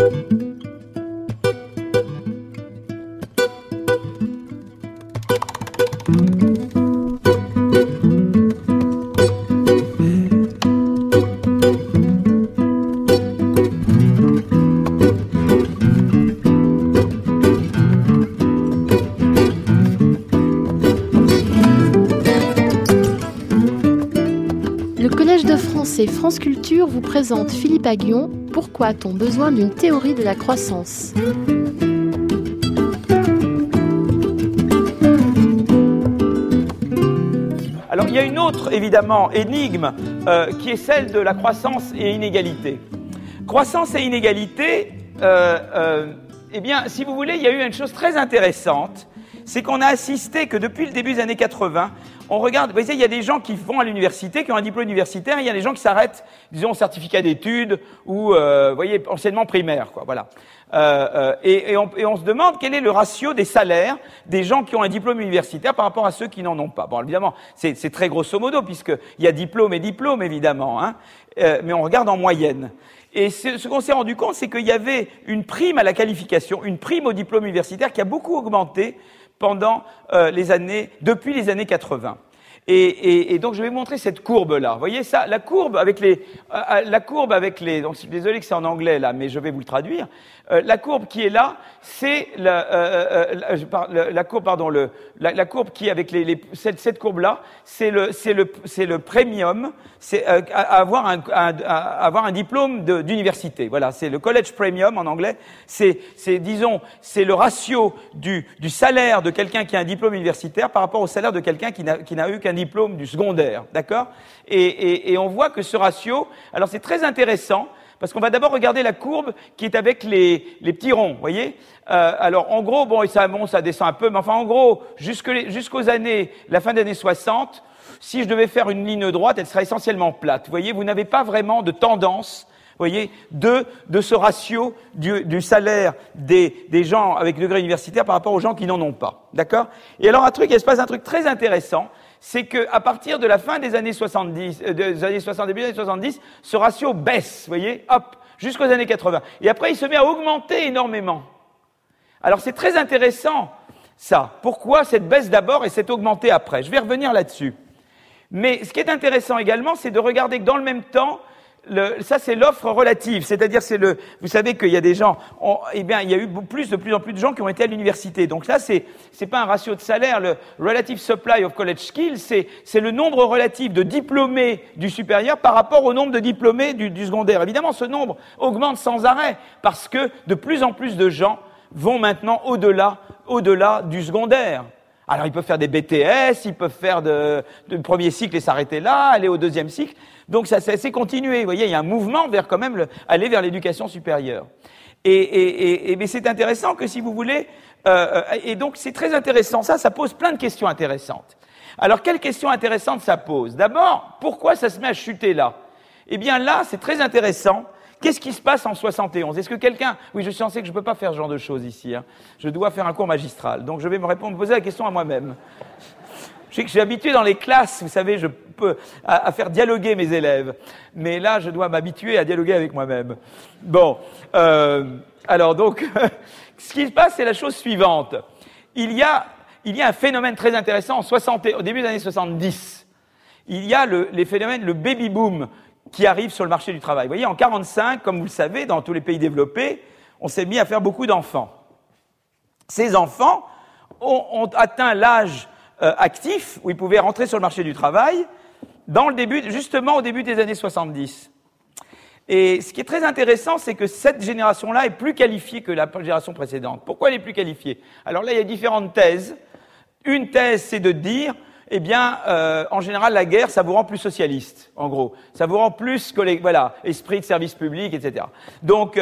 Et France Culture vous présente Philippe Aghion. Pourquoi a-t-on besoin d'une théorie de la croissance? Alors il y a une autre, évidemment, énigme qui est celle de la croissance et inégalité. Croissance et inégalité, eh bien, si vous voulez, il y a eu une chose très intéressante, c'est qu'on a assisté que depuis le début des années 80, on regarde, vous voyez, il y a des gens qui vont à l'université, qui ont un diplôme universitaire, et il y a des gens qui s'arrêtent, disons, au certificat d'études ou, vous voyez, enseignement primaire, quoi, voilà. Et on se demande quel est le ratio des salaires des gens qui ont un diplôme universitaire par rapport à ceux qui n'en ont pas. Bon, évidemment, c'est très grosso modo, puisqu'il y a diplôme et diplôme, évidemment, hein, mais on regarde en moyenne. Et ce qu'on s'est rendu compte, c'est qu'il y avait une prime à la qualification, une prime au diplôme universitaire qui a beaucoup augmenté pendant depuis les années 80. Et donc je vais vous montrer cette courbe-là. Vous voyez ça, la courbe avec les, donc je suis désolé que c'est en anglais là, mais je vais vous le traduire. La courbe qui est là, c'est la courbe qui est avec cette courbe-là, c'est le premium, c'est avoir un diplôme d'université. Voilà, c'est le college premium en anglais. C'est le ratio du salaire de quelqu'un qui a un diplôme universitaire par rapport au salaire de quelqu'un qui n'a eu qu'un diplôme du secondaire, d'accord ? Et on voit que ce ratio, alors c'est très intéressant Parce qu'on va d'abord regarder la courbe qui est avec les petits ronds, vous voyez. Alors, en gros, bon, ça monte, ça descend un peu, mais enfin, en gros, jusqu'aux années, la fin des années 60, si je devais faire une ligne droite, elle serait essentiellement plate. Vous voyez, vous n'avez pas vraiment de tendance, vous voyez, de ce ratio du salaire des gens avec degré universitaire par rapport aux gens qui n'en ont pas. D'accord? Et alors, il se passe un truc très intéressant, c'est que à partir de la fin des années 70, début des années 70, ce ratio baisse, vous voyez, hop, jusqu'aux années 80. Et après, il se met à augmenter énormément. Alors, c'est très intéressant, ça. Pourquoi cette baisse d'abord et cette augmentée après? Je vais revenir là-dessus. Mais ce qui est intéressant également, c'est de regarder que dans le même temps, ça c'est l'offre relative, c'est-à-dire vous savez qu'il y a des gens, il y a eu de plus en plus de gens qui ont été à l'université. Donc là, c'est pas un ratio de salaire, le relative supply of college skills, c'est le nombre relatif de diplômés du supérieur par rapport au nombre de diplômés du secondaire. Évidemment, ce nombre augmente sans arrêt parce que de plus en plus de gens vont maintenant au-delà du secondaire. Alors, ils peuvent faire des BTS, ils peuvent faire de premier cycle et s'arrêter là, aller au deuxième cycle. Donc, ça c'est continué. Vous voyez, il y a un mouvement vers quand même aller vers l'éducation supérieure. Mais c'est intéressant que si vous voulez, et donc c'est très intéressant. Ça pose plein de questions intéressantes. Alors, quelles questions intéressantes ça pose? D'abord, pourquoi ça se met à chuter là? Eh bien, là, c'est très intéressant. Qu'est-ce qui se passe en 71? Est-ce que quelqu'un... Oui, je suis censé que je ne peux pas faire ce genre de choses ici. Hein. Je dois faire un cours magistral. Donc, je vais me poser la question à moi-même. Je sais que je suis habitué dans les classes, vous savez, je peux à faire dialoguer mes élèves. Mais là, je dois m'habituer à dialoguer avec moi-même. Bon. Alors, donc, ce qui se passe, c'est la chose suivante. Il y a un phénomène très intéressant au début des années 70. Il y a les phénomènes, le baby-boom, qui arrivent sur le marché du travail. Vous voyez, en 1945, comme vous le savez, dans tous les pays développés, on s'est mis à faire beaucoup d'enfants. Ces enfants ont atteint l'âge actif où ils pouvaient rentrer sur le marché du travail justement au début des années 70. Et ce qui est très intéressant, c'est que cette génération-là est plus qualifiée que la génération précédente. Pourquoi elle est plus qualifiée? Alors là, il y a différentes thèses. Une thèse, c'est de dire... Eh bien, en général, la guerre, ça vous rend plus socialiste, en gros. Ça vous rend plus esprit de service public, etc. Donc,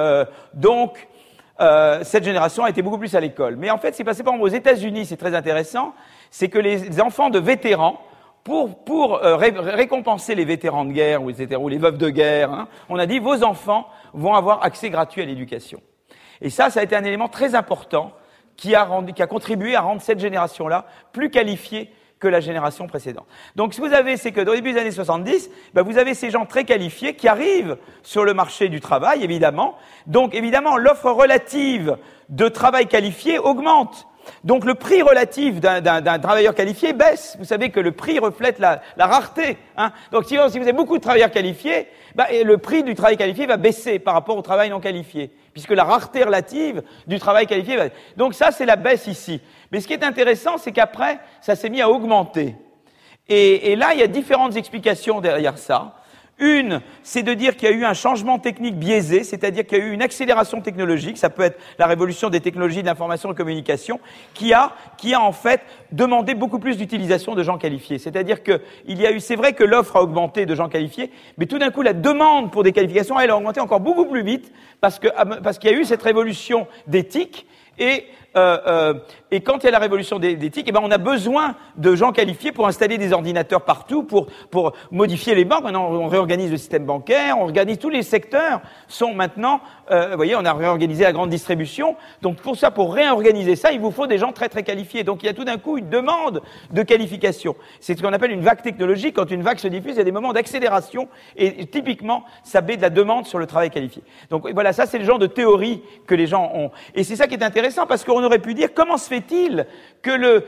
cette génération a été beaucoup plus à l'école. Mais en fait, c'est passé par exemple aux États-Unis, c'est très intéressant, c'est que les enfants de vétérans, pour récompenser les vétérans de guerre, etc., ou les veuves de guerre, hein, on a dit vos enfants vont avoir accès gratuit à l'éducation. Et ça a été un élément très important qui a contribué à rendre cette génération-là plus qualifiée que la génération précédente. Donc, ce que vous avez, c'est que au début des années 70, vous avez ces gens très qualifiés qui arrivent sur le marché du travail, évidemment. Donc, évidemment, l'offre relative de travail qualifié augmente. Donc, le prix relatif d'un travailleur qualifié baisse. Vous savez que le prix reflète la rareté. Hein. Donc, si vous avez beaucoup de travailleurs qualifiés, le prix du travail qualifié va baisser par rapport au travail non qualifié, puisque la rareté relative du travail qualifié va... Donc, ça, c'est la baisse ici. Mais ce qui est intéressant, c'est qu'après, ça s'est mis à augmenter. Et là, il y a différentes explications derrière ça. Une, c'est de dire qu'il y a eu un changement technique biaisé, c'est-à-dire qu'il y a eu une accélération technologique, ça peut être la révolution des technologies de l'information et de la communication, qui a en fait demandé beaucoup plus d'utilisation de gens qualifiés. C'est-à-dire que c'est vrai que l'offre a augmenté de gens qualifiés, mais tout d'un coup, la demande pour des qualifications, elle a augmenté encore beaucoup plus vite, parce qu'il y a eu cette révolution d'éthique. Et quand il y a la révolution d'éthique, on a besoin de gens qualifiés pour installer des ordinateurs partout, pour modifier les banques. Maintenant, on réorganise le système bancaire, on organise tous les secteurs sont maintenant, vous voyez, on a réorganisé la grande distribution. Donc pour réorganiser ça, il vous faut des gens très très qualifiés. Donc il y a tout d'un coup une demande de qualification. C'est ce qu'on appelle une vague technologique. Quand une vague se diffuse, il y a des moments d'accélération et typiquement, ça met de la demande sur le travail qualifié. Donc voilà, ça c'est le genre de théorie que les gens ont. Et c'est ça qui est intéressant parce qu'on aurait pu dire comment se fait-il que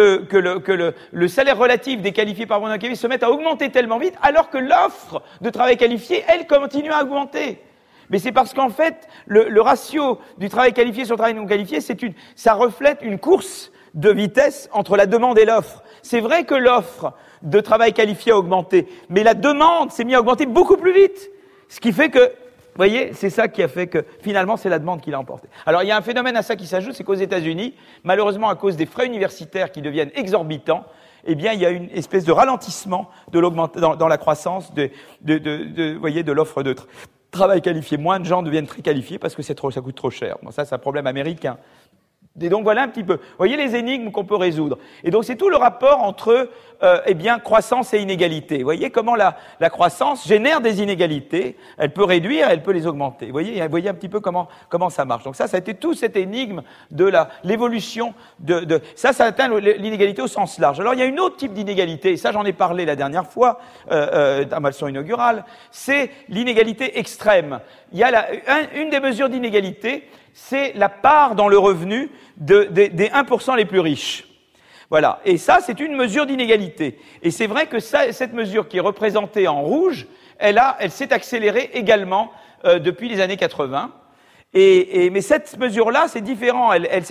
le salaire relatif des qualifiés par non qualifiés se mette à augmenter tellement vite alors que l'offre de travail qualifié, elle, continue à augmenter. Mais c'est parce qu'en fait, le ratio du travail qualifié sur le travail non qualifié, ça reflète une course de vitesse entre la demande et l'offre. C'est vrai que l'offre de travail qualifié a augmenté, mais la demande s'est mise à augmenter beaucoup plus vite. Ce qui fait que, vous voyez, c'est ça qui a fait que, finalement, c'est la demande qui l'a emporté. Alors, il y a un phénomène à ça qui s'ajoute, c'est qu'aux États-Unis, malheureusement, à cause des frais universitaires qui deviennent exorbitants, eh bien, il y a une espèce de ralentissement dans la croissance de l'offre travail qualifié, moins de gens deviennent très qualifiés parce que ça coûte trop cher. Bon, ça, c'est un problème américain. Et donc voilà un petit peu. Vous voyez les énigmes qu'on peut résoudre. Et donc c'est tout le rapport entre croissance et inégalité. Vous voyez comment la croissance génère des inégalités. Elle peut réduire, elle peut les augmenter. Vous voyez un petit peu comment ça marche. Donc ça a été tout cette énigme de l'évolution de ça atteint l'inégalité au sens large. Alors il y a une autre type d'inégalité. Et ça j'en ai parlé la dernière fois dans ma leçon inaugurale. C'est l'inégalité extrême. Il y a une des mesures d'inégalité. C'est la part dans le revenu des 1% les plus riches. Voilà. Et ça, c'est une mesure d'inégalité. Et c'est vrai que cette mesure qui est représentée en rouge, elle s'est accélérée également depuis les années 80. Mais cette mesure-là, c'est différent. Elle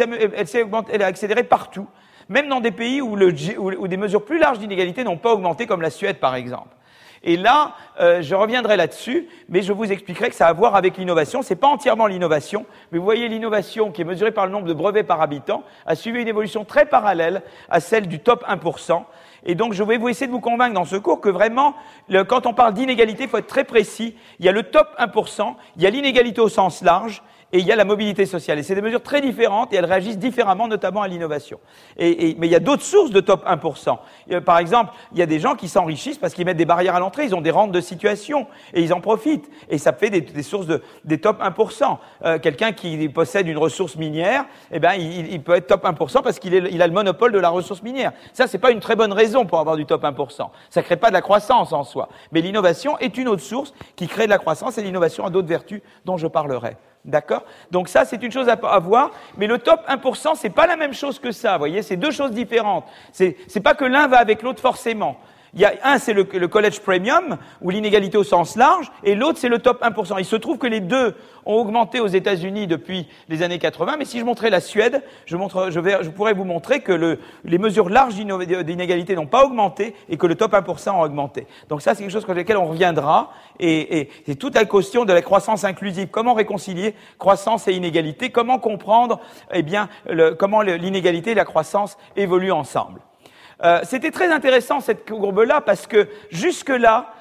a accéléré partout, même dans des pays où des mesures plus larges d'inégalité n'ont pas augmenté, comme la Suède, par exemple. Et là, je reviendrai là-dessus, mais je vous expliquerai que ça a à voir avec l'innovation. C'est pas entièrement l'innovation, mais vous voyez l'innovation qui est mesurée par le nombre de brevets par habitant a suivi une évolution très parallèle à celle du top 1%. Et donc, je vais essayer de vous convaincre dans ce cours que vraiment, quand on parle d'inégalité, il faut être très précis. Il y a le top 1%, il y a l'inégalité au sens large, et il y a la mobilité sociale. Et c'est des mesures très différentes et elles réagissent différemment, notamment à l'innovation. Mais il y a d'autres sources de top 1%. Par exemple, il y a des gens qui s'enrichissent parce qu'ils mettent des barrières à l'entrée, ils ont des rentes de situation et ils en profitent. Et ça fait des sources des top 1%. Quelqu'un qui possède une ressource minière, il peut être top 1% parce qu'il a le monopole de la ressource minière. Ça, c'est pas une très bonne raison pour avoir du top 1%. Ça crée pas de la croissance en soi. Mais l'innovation est une autre source qui crée de la croissance et l'innovation a d'autres vertus dont je parlerai. D'accord? Donc ça, c'est une chose à voir, mais le top 1%, c'est pas la même chose que ça, vous voyez, c'est deux choses différentes. C'est pas que l'un va avec l'autre forcément. Il y a un, c'est le college premium, ou l'inégalité au sens large, et l'autre, c'est le top 1%. Il se trouve que les deux ont augmenté aux États-Unis depuis les années 80, mais si je montrais la Suède, je pourrais vous montrer que les mesures larges d'inégalité n'ont pas augmenté et que le top 1% a augmenté. Donc ça, c'est quelque chose sur lequel on reviendra, et c'est toute la question de la croissance inclusive. Comment réconcilier croissance et inégalité? Comment comprendre, comment l'inégalité et la croissance évoluent ensemble? C'était très intéressant cette courbe-là parce que jusque-là,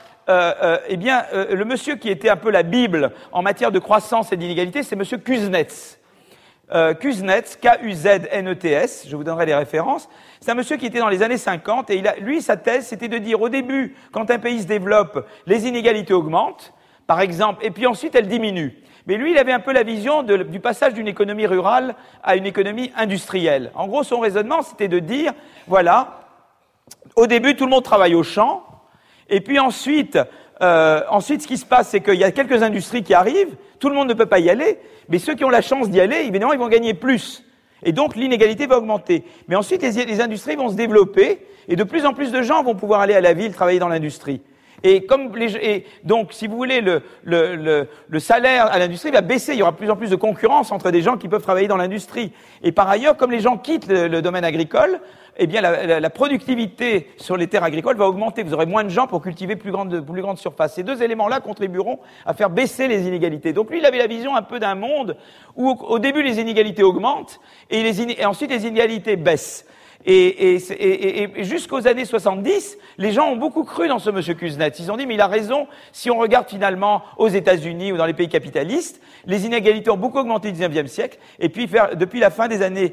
le monsieur qui était un peu la Bible en matière de croissance et d'inégalité, c'est monsieur Kuznets. Kuznets, K-U-Z-N-E-T-S, je vous donnerai les références. C'est un monsieur qui était dans les années 50 et sa thèse, c'était de dire au début, quand un pays se développe, les inégalités augmentent, par exemple, et puis ensuite elles diminuent. Mais lui, il avait un peu la vision du passage d'une économie rurale à une économie industrielle. En gros, son raisonnement, c'était de dire, voilà, au début, tout le monde travaille au champ, et puis ensuite, ce qui se passe, c'est qu'il y a quelques industries qui arrivent, tout le monde ne peut pas y aller, mais ceux qui ont la chance d'y aller, évidemment, ils vont gagner plus. Et donc, l'inégalité va augmenter. Mais ensuite, les industries vont se développer, et de plus en plus de gens vont pouvoir aller à la ville travailler dans l'industrie. Et donc, si vous voulez, le salaire à l'industrie va baisser. Il y aura de plus en plus de concurrence entre des gens qui peuvent travailler dans l'industrie. Et par ailleurs, comme les gens quittent le domaine agricole, la productivité sur les terres agricoles va augmenter. Vous aurez moins de gens pour cultiver plus grande surface. Ces deux éléments-là contribueront à faire baisser les inégalités. Donc lui, il avait la vision un peu d'un monde où, au début, les inégalités augmentent et ensuite les inégalités baissent. Et jusqu'aux années 70, les gens ont beaucoup cru dans ce monsieur Kuznets. Ils ont dit, mais il a raison, si on regarde finalement aux États-Unis ou dans les pays capitalistes, les inégalités ont beaucoup augmenté au XIXe siècle, et puis depuis la fin des années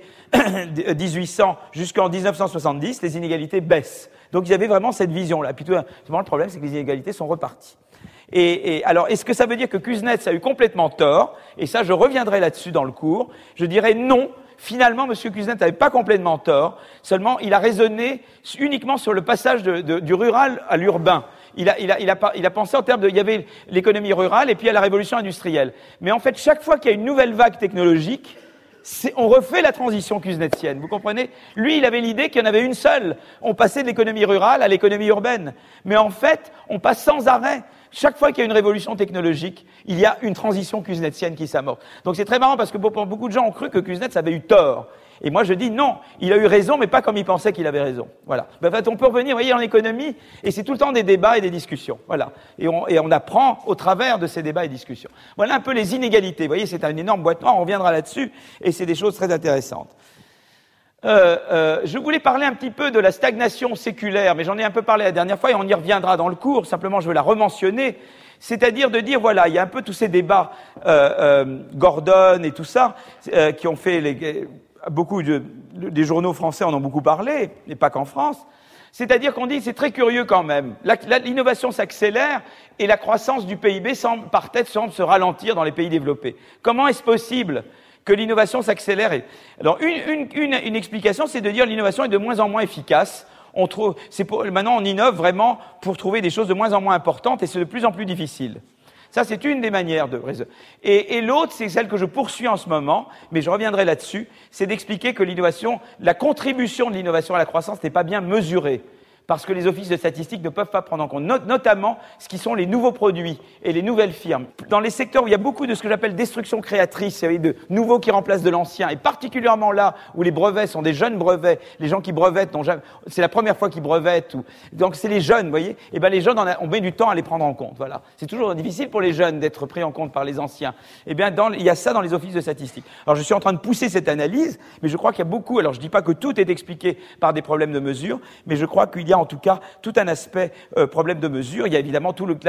1800 jusqu'en 1970, les inégalités baissent. Donc ils avaient vraiment cette vision-là. Puis le problème, c'est que les inégalités sont reparties. Alors, est-ce que ça veut dire que Kuznets a eu complètement tort? Et ça, je reviendrai là-dessus dans le cours. Je dirais non. Finalement, M. Kuznets n'avait pas complètement tort, seulement il a raisonné uniquement sur le passage du rural à l'urbain. Il a pensé en termes il y avait l'économie rurale et puis il y a la révolution industrielle. Mais en fait, chaque fois qu'il y a une nouvelle vague technologique, on refait la transition kuznetienne, vous comprenez? Lui, il avait l'idée qu'il y en avait une seule. On passait de l'économie rurale à l'économie urbaine. Mais en fait, on passe sans arrêt. Chaque fois qu'il y a une révolution technologique, il y a une transition kuznetienne qui s'amorce. Donc c'est très marrant parce que beaucoup de gens ont cru que Kuznets avait eu tort. Et moi je dis non, il a eu raison, mais pas comme il pensait qu'il avait raison. Voilà. En fait, on peut revenir, vous voyez, en économie, et c'est tout le temps des débats et des discussions. Voilà. Et on apprend au travers de ces débats et discussions. Voilà un peu les inégalités. Vous voyez, c'est une énorme boîte noire, on reviendra là-dessus, et c'est des choses très intéressantes. Je voulais parler un petit peu de la stagnation séculaire, mais j'en ai un peu parlé la dernière fois et on y reviendra dans le cours. Simplement, je veux la rementionner. C'est-à-dire de dire, voilà, il y a un peu tous ces débats, Gordon et tout ça, qui ont fait beaucoup des journaux français en ont beaucoup parlé, et pas qu'en France. C'est-à-dire qu'on dit, c'est très curieux quand même, l'innovation s'accélère et la croissance du PIB par tête semble se ralentir dans les pays développés. Comment est-ce possible que l'innovation s'accélère? Alors, une explication, c'est de dire l'innovation est de moins en moins efficace. Maintenant, on innove vraiment pour trouver des choses de moins en moins importantes et c'est de plus en plus difficile. Ça, c'est une des manières de raisonner. Et l'autre, c'est celle que je poursuis en ce moment, mais je reviendrai là-dessus, c'est d'expliquer que l'innovation, la contribution de l'innovation à la croissance n'est pas bien mesurée. Parce que les offices de statistiques ne peuvent pas prendre en compte, notamment ce qui sont les nouveaux produits et les nouvelles firmes. Dans les secteurs où il y a beaucoup de ce que j'appelle destruction créatrice, de nouveaux qui remplacent de l'ancien, et particulièrement là où les brevets sont des jeunes brevets, les gens qui brevettent, c'est la première fois qu'ils brevettent, donc c'est les jeunes, vous voyez, et ben les jeunes, on met du temps à les prendre en compte, voilà. C'est toujours difficile pour les jeunes d'être pris en compte par les anciens. Et bien, il y a ça dans les offices de statistiques. Alors je suis en train de pousser cette analyse, mais je crois qu'il y a beaucoup, alors je dis pas que tout est expliqué par des problèmes de mesure, mais je crois qu'il y a en tout cas tout un aspect problème de mesure. Il y a évidemment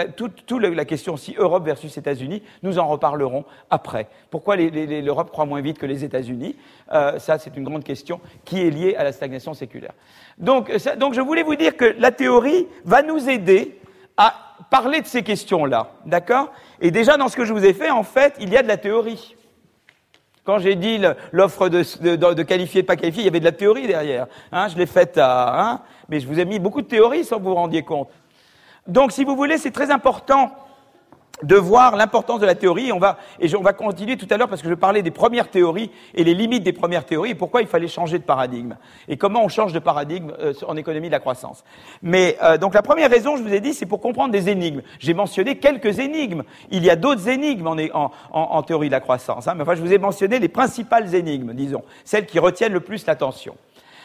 la question aussi Europe versus États-Unis. Nous en reparlerons après. Pourquoi l'Europe croît moins vite que les États-Unis? Ça, c'est une grande question qui est liée à la stagnation séculaire. Donc, je voulais vous dire que la théorie va nous aider à parler de ces questions-là, d'accord? Et déjà, dans ce que je vous ai fait, en fait, il y a de la théorie. Quand j'ai dit l'offre de qualifié, pas qualifié, il y avait de la théorie derrière. Je l'ai faite mais je vous ai mis beaucoup de théorie sans que vous vous rendiez compte. Donc, si vous voulez, c'est très important de voir l'importance de la théorie. On va continuer tout à l'heure parce que je parlais des premières théories et les limites des premières théories et pourquoi il fallait changer de paradigme et comment on change de paradigme en économie de la croissance. Mais donc la première raison, je vous ai dit, c'est pour comprendre des énigmes. J'ai mentionné quelques énigmes. Il y a d'autres énigmes en théorie de la croissance. Mais enfin, je vous ai mentionné les principales énigmes, disons, celles qui retiennent le plus l'attention.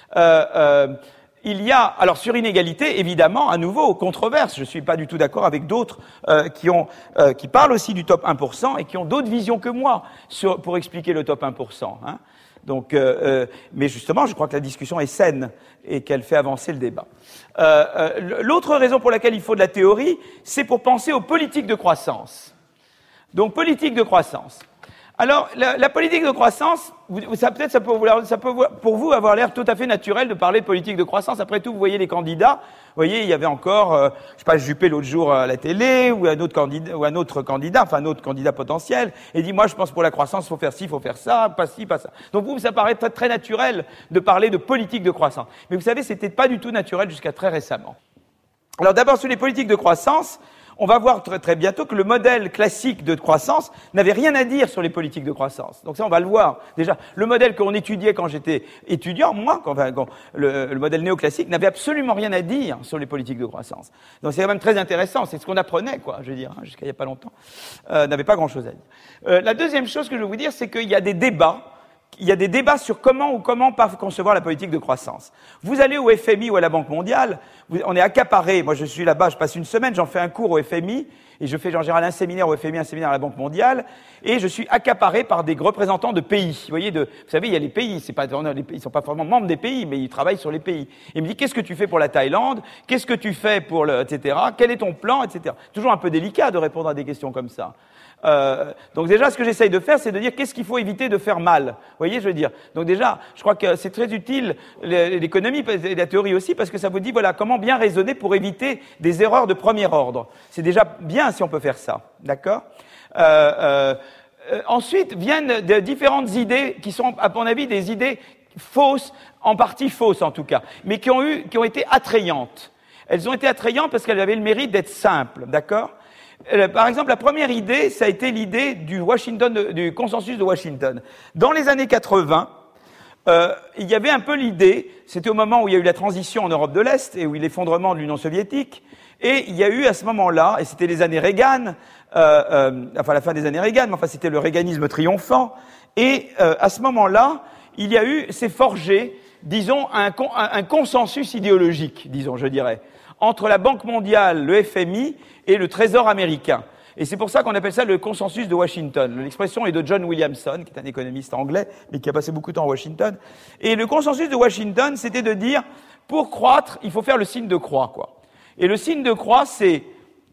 Il y a, alors sur inégalité, évidemment, à nouveau, controverse. Je suis pas du tout d'accord avec d'autres qui parlent aussi du top 1% et qui ont d'autres visions que moi pour expliquer le top 1%. Donc, mais justement, je crois que la discussion est saine et qu'elle fait avancer le débat. L'autre raison pour laquelle il faut de la théorie, c'est pour penser aux politiques de croissance. Donc, politique de croissance. Alors, la politique de croissance, ça peut pour vous avoir l'air tout à fait naturel de parler de politique de croissance. Après tout, vous voyez les candidats. Vous voyez, il y avait encore, je sais pas, Juppé l'autre jour à la télé, ou un autre candidat potentiel, et dit, moi, je pense pour la croissance, il faut faire ci, il faut faire ça, pas ci, pas ça. Donc vous, ça paraît très, très naturel de parler de politique de croissance. Mais vous savez, c'était pas du tout naturel jusqu'à très récemment. Alors d'abord, sur les politiques de croissance, on va voir très, très bientôt que le modèle classique de croissance n'avait rien à dire sur les politiques de croissance. Donc ça, on va le voir. Déjà, le modèle qu'on étudiait quand j'étais étudiant, moi, le modèle néoclassique n'avait absolument rien à dire sur les politiques de croissance. Donc c'est quand même très intéressant. C'est ce qu'on apprenait, jusqu'à il n'y a pas longtemps. N'avait pas grand-chose à dire. La deuxième chose que je veux vous dire, c'est qu'il y a des débats. Il y a des débats sur comment pas concevoir la politique de croissance. Vous allez au FMI ou à la Banque mondiale, on est accaparé. Moi, je suis là-bas, je passe une semaine, j'en fais un cours au FMI, et je fais en général un séminaire au FMI, un séminaire à la Banque mondiale, et je suis accaparé par des représentants de pays. Vous voyez, vous savez, il y a les pays, ils sont pas vraiment membres des pays, mais ils travaillent sur les pays. Et il me dit, qu'est-ce que tu fais pour la Thaïlande? Qu'est-ce que tu fais pour etc. Quel est ton plan, etc. Toujours un peu délicat de répondre à des questions comme ça. Donc déjà, ce que j'essaye de faire, c'est de dire qu'est-ce qu'il faut éviter de faire mal. Vous voyez, je veux dire. Donc déjà, je crois que c'est très utile l'économie et la théorie aussi, parce que ça vous dit voilà comment bien raisonner pour éviter des erreurs de premier ordre. C'est déjà bien si on peut faire ça, d'accord. Ensuite viennent de différentes idées qui sont, à mon avis, des idées fausses, en partie fausses en tout cas, mais qui ont été attrayantes. Elles ont été attrayantes parce qu'elles avaient le mérite d'être simples, d'accord. Par exemple, la première idée, ça a été l'idée du consensus de Washington. Dans les années 80, il y avait un peu l'idée, c'était au moment où il y a eu la transition en Europe de l'Est et où il y a eu l'effondrement de l'Union soviétique, et il y a eu à ce moment-là, et c'était les années Reagan, enfin la fin des années Reagan, mais enfin c'était le reaganisme triomphant, et à ce moment-là, s'est forgé, disons, un consensus idéologique, disons, je dirais, entre la Banque mondiale, le FMI et le Trésor américain. Et c'est pour ça qu'on appelle ça le consensus de Washington. L'expression est de John Williamson, qui est un économiste anglais, mais qui a passé beaucoup de temps à Washington. Et le consensus de Washington, c'était de dire, pour croître, il faut faire le signe de croix, quoi. Et le signe de croix, c'est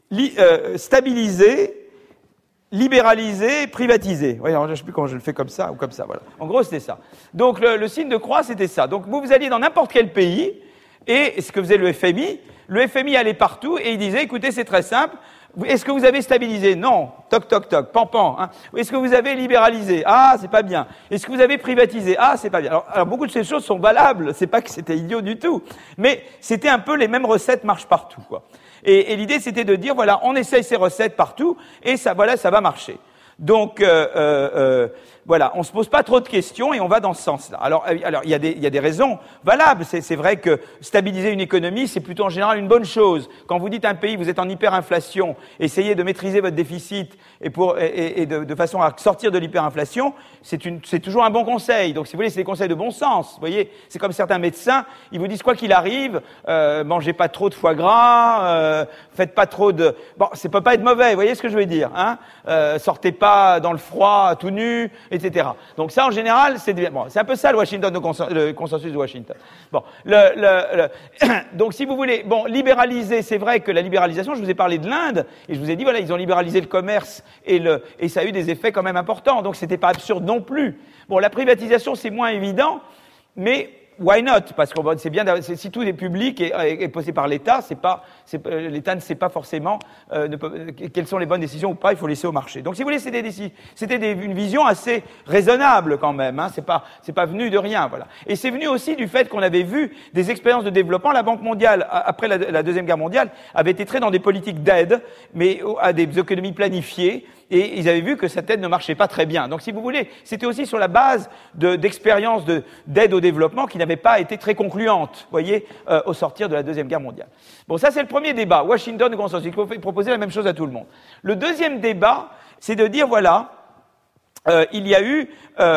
stabiliser, libéraliser, privatiser. Oui, alors, je ne sais plus comment je le fais comme ça ou comme ça. Voilà. En gros, c'était ça. Donc le signe de croix, c'était ça. Donc vous alliez dans n'importe quel pays, et ce que faisait le FMI allait partout et il disait, écoutez, c'est très simple. Est-ce que vous avez stabilisé? Non. Toc, toc, toc. Pan, pan. Hein. Est-ce que vous avez libéralisé? Ah, c'est pas bien. Est-ce que vous avez privatisé? Ah, c'est pas bien. Alors, beaucoup de ces choses sont valables. C'est pas que c'était idiot du tout. Mais c'était un peu les mêmes recettes marchent partout, quoi. Et l'idée, c'était de dire, voilà, on essaye ces recettes partout et ça, voilà, ça va marcher. Donc, voilà, on se pose pas trop de questions et on va dans ce sens-là. Alors, il y a des raisons valables. C'est vrai que stabiliser une économie, c'est plutôt en général une bonne chose. Quand vous dites à un pays, vous êtes en hyperinflation, essayez de maîtriser votre déficit et de façon à sortir de l'hyperinflation, c'est toujours un bon conseil. Donc, si vous voulez, c'est des conseils de bon sens. Vous voyez, c'est comme certains médecins, ils vous disent quoi qu'il arrive, mangez pas trop de foie gras, faites pas trop de. Bon, ça peut pas être mauvais. Vous voyez ce que je veux dire, hein? Sortez pas dans le froid, tout nu, etc. Donc ça, en général, c'est un peu ça le consensus de Washington. Bon, donc si vous voulez, libéraliser, c'est vrai que la libéralisation, je vous ai parlé de l'Inde et je vous ai dit voilà, ils ont libéralisé le commerce et ça a eu des effets quand même importants. Donc c'était pas absurde non plus. Bon, la privatisation, c'est moins évident, mais why not? Parce que c'est bien, si tout est public et posé par l'État, l'État ne sait pas forcément quelles sont les bonnes décisions ou pas. Il faut laisser au marché. Donc, si vous voulez, c'était une vision assez raisonnable quand même. Hein, c'est pas venu de rien, voilà. Et c'est venu aussi du fait qu'on avait vu des expériences de développement. La Banque mondiale, après la Deuxième Guerre mondiale, avait été très dans des politiques d'aide, mais à des économies planifiées. Et ils avaient vu que cette aide ne marchait pas très bien. Donc, si vous voulez, c'était aussi sur la base d'expériences d'aide au développement qui n'avaient pas été très concluantes, vous voyez, au sortir de la Deuxième Guerre mondiale. Bon, ça, c'est le premier débat. Washington, consensus. Il faut proposer la même chose à tout le monde. Le deuxième débat, c'est de dire, voilà, il y a eu...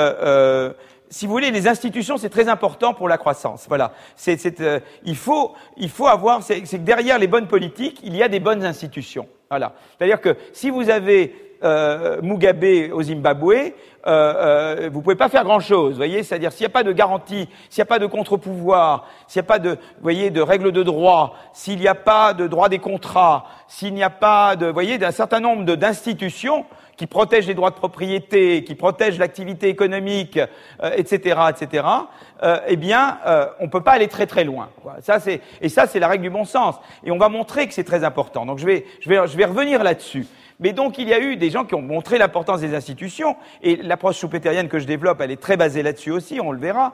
si vous voulez, les institutions, c'est très important pour la croissance. Voilà. Il faut avoir... C'est que derrière les bonnes politiques, il y a des bonnes institutions. Voilà. C'est-à-dire que si vous avez... Mugabe au Zimbabwe, vous pouvez pas faire grand-chose, vous voyez, c'est-à-dire s'il n'y a pas de garantie, s'il n'y a pas de contre-pouvoir, s'il n'y a pas de, vous voyez, de règles de droit, s'il n'y a pas de droit des contrats, s'il n'y a pas de, vous voyez, d'un certain nombre d'institutions qui protègent les droits de propriété, qui protègent l'activité économique, etc., etc., eh bien, on peut pas aller très très loin. Quoi. Ça c'est la règle du bon sens. Et on va montrer que c'est très important. Donc je vais revenir là-dessus. Mais donc, il y a eu des gens qui ont montré l'importance des institutions, et l'approche schumpeterienne que je développe, elle est très basée là-dessus aussi, on le verra.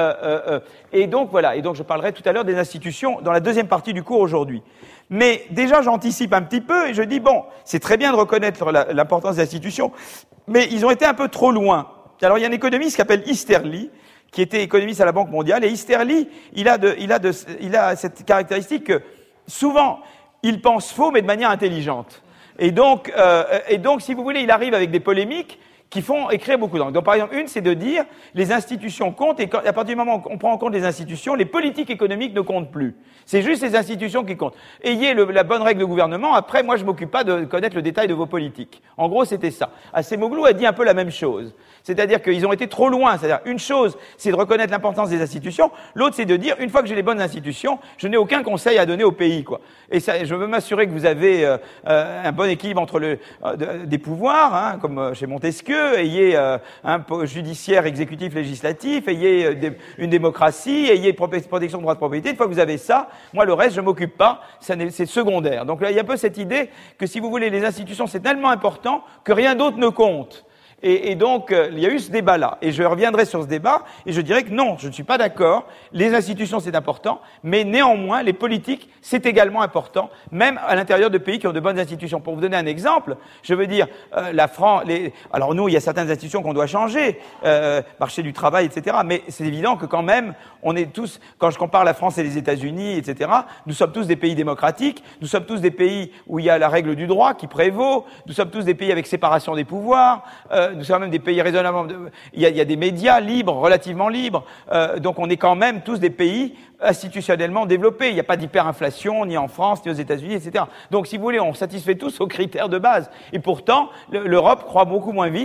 Et donc, voilà. Et donc, je parlerai tout à l'heure des institutions dans la deuxième partie du cours aujourd'hui. Mais déjà, j'anticipe un petit peu, et je dis, bon, c'est très bien de reconnaître l'importance des institutions, mais ils ont été un peu trop loin. Alors, il y a un économiste qui s'appelle Easterly, qui était économiste à la Banque mondiale, et Easterly, il a cette caractéristique que, souvent, il pense faux, mais de manière intelligente. Et donc, si vous voulez, il arrive avec des polémiques qui font écrire beaucoup d'angles. Donc, par exemple, une, c'est de dire les institutions comptent, et à partir du moment où on prend en compte les institutions, les politiques économiques ne comptent plus. C'est juste les institutions qui comptent. Ayez la bonne règle de gouvernement, après, moi, je m'occupe pas de connaître le détail de vos politiques. En gros, c'était ça. Acemoglu a dit un peu la même chose. C'est-à-dire qu'ils ont été trop loin. C'est-à-dire, une chose, c'est de reconnaître l'importance des institutions. L'autre, c'est de dire, une fois que j'ai les bonnes institutions, je n'ai aucun conseil à donner au pays, quoi. Et ça, je veux m'assurer que vous avez un bon équilibre entre des pouvoirs, hein, comme chez Montesquieu, ayez un judiciaire, exécutif, législatif, ayez une démocratie, ayez protection de droits de propriété. Une fois que vous avez ça, moi, le reste, je m'occupe pas. C'est secondaire. Donc là, il y a un peu cette idée que, si vous voulez, les institutions, c'est tellement important que rien d'autre ne compte. Et donc, il y a eu ce débat-là. Et je reviendrai sur ce débat, et je dirais que non, je ne suis pas d'accord. Les institutions, c'est important, mais néanmoins, les politiques, c'est également important, même à l'intérieur de pays qui ont de bonnes institutions. Pour vous donner un exemple, je veux dire, la France... Alors nous, il y a certaines institutions qu'on doit changer, marché du travail, etc. Mais c'est évident que quand même, on est tous... Quand je compare la France et les États-Unis, etc., nous sommes tous des pays démocratiques, nous sommes tous des pays où il y a la règle du droit qui prévaut, nous sommes tous des pays avec séparation des pouvoirs, nous sommes même des pays raisonnablement... Il y a des médias libres, relativement libres, donc on est quand même tous des pays institutionnellement développés. Il n'y a pas d'hyperinflation, ni en France, ni aux États-Unis, etc. Donc, si vous voulez, on satisfait tous aux critères de base. Et pourtant, l'Europe croît beaucoup moins vite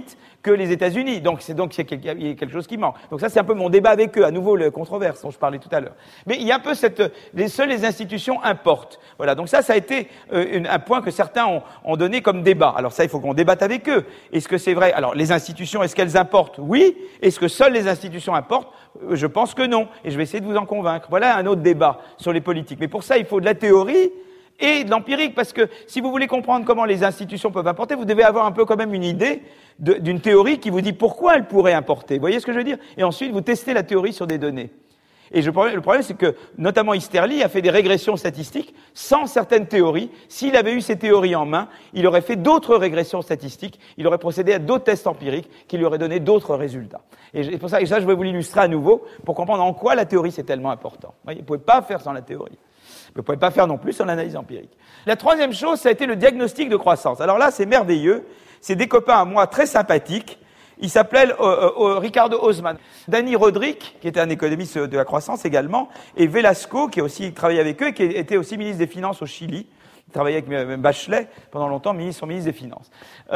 que les États-Unis. Donc il y a quelque chose qui manque. Donc ça, c'est un peu mon débat avec eux, à nouveau la controverse dont je parlais tout à l'heure. Mais il y a un peu seules les institutions importent. Voilà, donc ça a été un point que certains ont donné comme débat. Alors ça, il faut qu'on débatte avec eux. Est-ce que c'est vrai? Alors les institutions, est-ce qu'elles importent? Oui. Est-ce que seules les institutions importent? Je pense que non. Et je vais essayer de vous en convaincre. Voilà un autre débat sur les politiques. Mais pour ça, il faut de la théorie et de l'empirique, parce que si vous voulez comprendre comment les institutions peuvent importer, vous devez avoir un peu quand même une idée d'une théorie qui vous dit pourquoi elles pourraient importer. Vous voyez ce que je veux dire? Et ensuite, vous testez la théorie sur des données. Et le problème, c'est que, notamment Easterly a fait des régressions statistiques sans certaines théories. S'il avait eu ces théories en main, il aurait fait d'autres régressions statistiques, il aurait procédé à d'autres tests empiriques qui lui auraient donné d'autres résultats. Et pour ça, je vais vous l'illustrer à nouveau pour comprendre en quoi la théorie c'est tellement important. Vous voyez, vous ne pouvez pas faire sans la théorie. Vous ne pouvez pas faire non plus sans l'analyse empirique. La troisième chose, ça a été le diagnostic de croissance. Alors là, c'est merveilleux. C'est des copains à moi très sympathiques. Ils s'appellent Ricardo Haussmann, Dani Rodrik, qui était un économiste de la croissance également, et Velasco, qui a aussi travaillé avec eux, et qui était aussi ministre des Finances au Chili. Il travaillait avec Bachelet pendant longtemps, son ministre des Finances.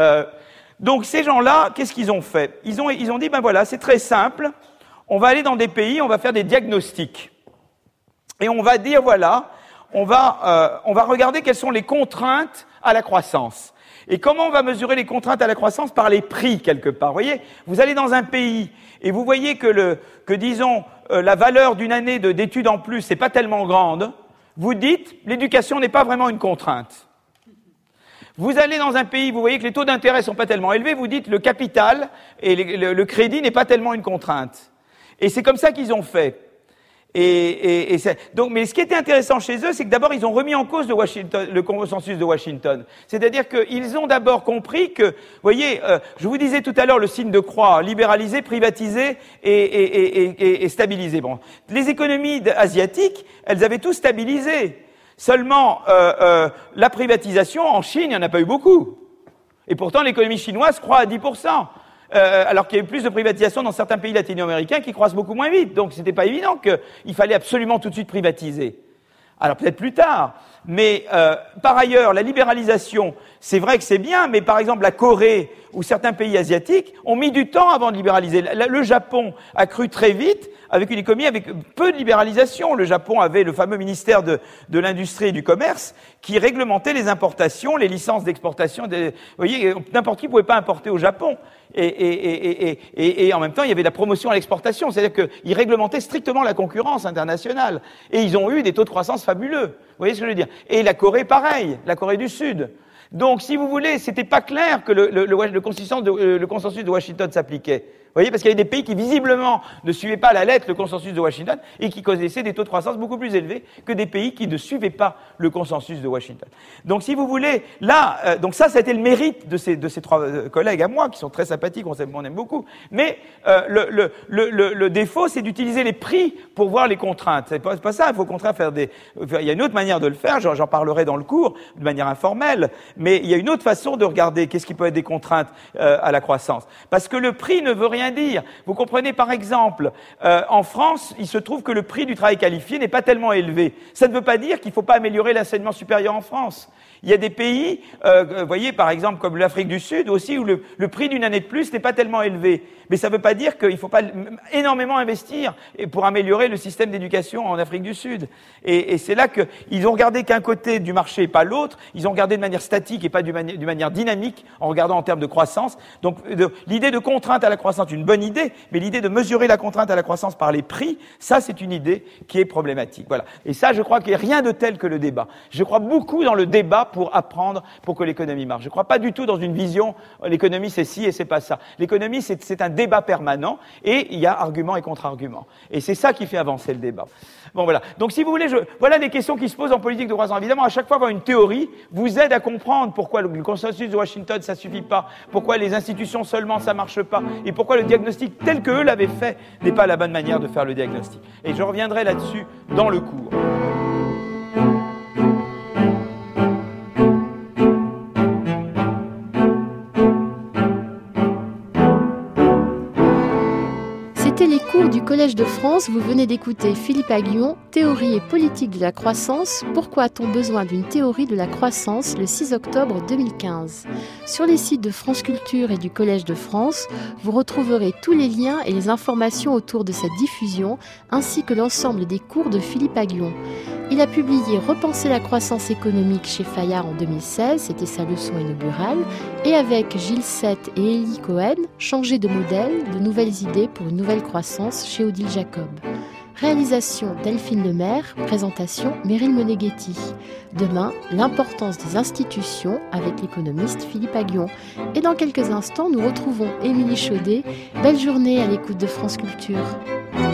Donc ces gens-là, qu'est-ce qu'ils ont fait? Ils ont dit, ben voilà, c'est très simple. On va aller dans des pays, on va faire des diagnostics. Et on va dire, voilà, on va regarder quelles sont les contraintes à la croissance. Et comment on va mesurer les contraintes à la croissance? Par les prix, quelque part. Vous voyez, vous allez dans un pays et vous voyez que disons, la valeur d'une année d'études en plus, c'est pas tellement grande. Vous dites, l'éducation n'est pas vraiment une contrainte. Vous allez dans un pays, vous voyez que les taux d'intérêt sont pas tellement élevés, vous dites, le capital et le crédit n'est pas tellement une contrainte. Et c'est comme ça qu'ils ont fait. Donc, mais ce qui était intéressant chez eux, c'est que d'abord ils ont remis en cause le consensus de Washington. C'est-à-dire qu'ils ont d'abord compris que, vous voyez, je vous disais tout à l'heure le signe de croix, libéraliser, privatiser et stabiliser. Bon, les économies asiatiques, elles avaient tout stabilisé. Seulement, la privatisation en Chine, il n'y en a pas eu beaucoup. Et pourtant, l'économie chinoise croît à 10%. Alors qu'il y a eu plus de privatisation dans certains pays latino-américains qui croissent beaucoup moins vite. Donc c'était pas évident qu'il fallait absolument tout de suite privatiser. Alors peut-être plus tard. Mais par ailleurs, la libéralisation, c'est vrai que c'est bien, mais par exemple la Corée ou certains pays asiatiques ont mis du temps avant de libéraliser. Le Japon a cru très vite avec une économie avec peu de libéralisation. Le Japon avait le fameux ministère de l'Industrie et du Commerce qui réglementait les importations, les licences d'exportation. Vous voyez, n'importe qui ne pouvait pas importer au Japon. Et en même temps, il y avait la promotion à l'exportation. C'est-à-dire qu'ils réglementaient strictement la concurrence internationale. Et ils ont eu des taux de croissance fabuleux. Vous voyez ce que je veux dire? Et la Corée, pareil. La Corée du Sud. Donc, si vous voulez, c'était pas clair que le consensus de Washington s'appliquait. Vous voyez, parce qu'il y avait des pays qui, visiblement, ne suivaient pas à la lettre le consensus de Washington et qui connaissaient des taux de croissance beaucoup plus élevés que des pays qui ne suivaient pas le consensus de Washington. Donc, si vous voulez, là, donc ça a été le mérite de ces trois collègues à moi, qui sont très sympathiques, on aime beaucoup. Mais le défaut, c'est d'utiliser les prix pour voir les contraintes. C'est pas ça, il faut au contraire il y a une autre manière de le faire, j'en parlerai dans le cours, de manière informelle, mais il y a une autre façon de regarder qu'est-ce qui peut être des contraintes à la croissance. Parce que le prix ne veut rien dire. Vous comprenez, par exemple, en France, il se trouve que le prix du travail qualifié n'est pas tellement élevé. Ça ne veut pas dire qu'il ne faut pas améliorer l'enseignement supérieur en France. Il y a des pays, vous voyez, par exemple, comme l'Afrique du Sud aussi, où le prix d'une année de plus n'est pas tellement élevé. Mais ça ne veut pas dire qu'il ne faut pas énormément investir pour améliorer le système d'éducation en Afrique du Sud. Et c'est là qu'ils ont regardé qu'un côté du marché et pas l'autre. Ils ont regardé de manière statique et pas d'une manière dynamique, en regardant en termes de croissance. Donc, l'idée de contrainte à la croissance, une bonne idée, mais l'idée de mesurer la contrainte à la croissance par les prix, ça, c'est une idée qui est problématique. Voilà. Et ça, je crois qu'il n'y a rien de tel que le débat. Je crois beaucoup dans le débat pour apprendre, pour que l'économie marche. Je ne crois pas du tout dans une vision, l'économie c'est ci et c'est pas ça. L'économie, c'est un débat permanent et il y a arguments et contre-arguments. Et c'est ça qui fait avancer le débat. Bon, voilà. Donc, si vous voulez, voilà les questions qui se posent en politique de croissance. Évidemment, à chaque fois, avoir une théorie vous aide à comprendre pourquoi le consensus de Washington, ça suffit pas, pourquoi les institutions seulement, ça marche pas, et pourquoi le diagnostic tel que eux l'avaient fait n'est pas la bonne manière de faire le diagnostic. Et je reviendrai là-dessus dans le cours. C'était les cours du Collège de France, vous venez d'écouter Philippe Aghion, Théorie et politique de la croissance. Pourquoi a-t-on besoin d'une théorie de la croissance le 6 octobre 2015 ? Sur les sites de France Culture et du Collège de France, vous retrouverez tous les liens et les informations autour de cette diffusion, ainsi que l'ensemble des cours de Philippe Aghion. Il a publié Repenser la croissance économique chez Fayard en 2016, c'était sa leçon inaugurale, et avec Gilles Sette et Élie Cohen, Changer de modèle, de nouvelles idées pour une nouvelle croissance chez Odile Jacob. Réalisation Delphine Lemaire, présentation Meryl Moneghetti. Demain, l'importance des institutions avec l'économiste Philippe Aghion. Et dans quelques instants, nous retrouvons Émilie Chaudet. Belle journée à l'écoute de France Culture.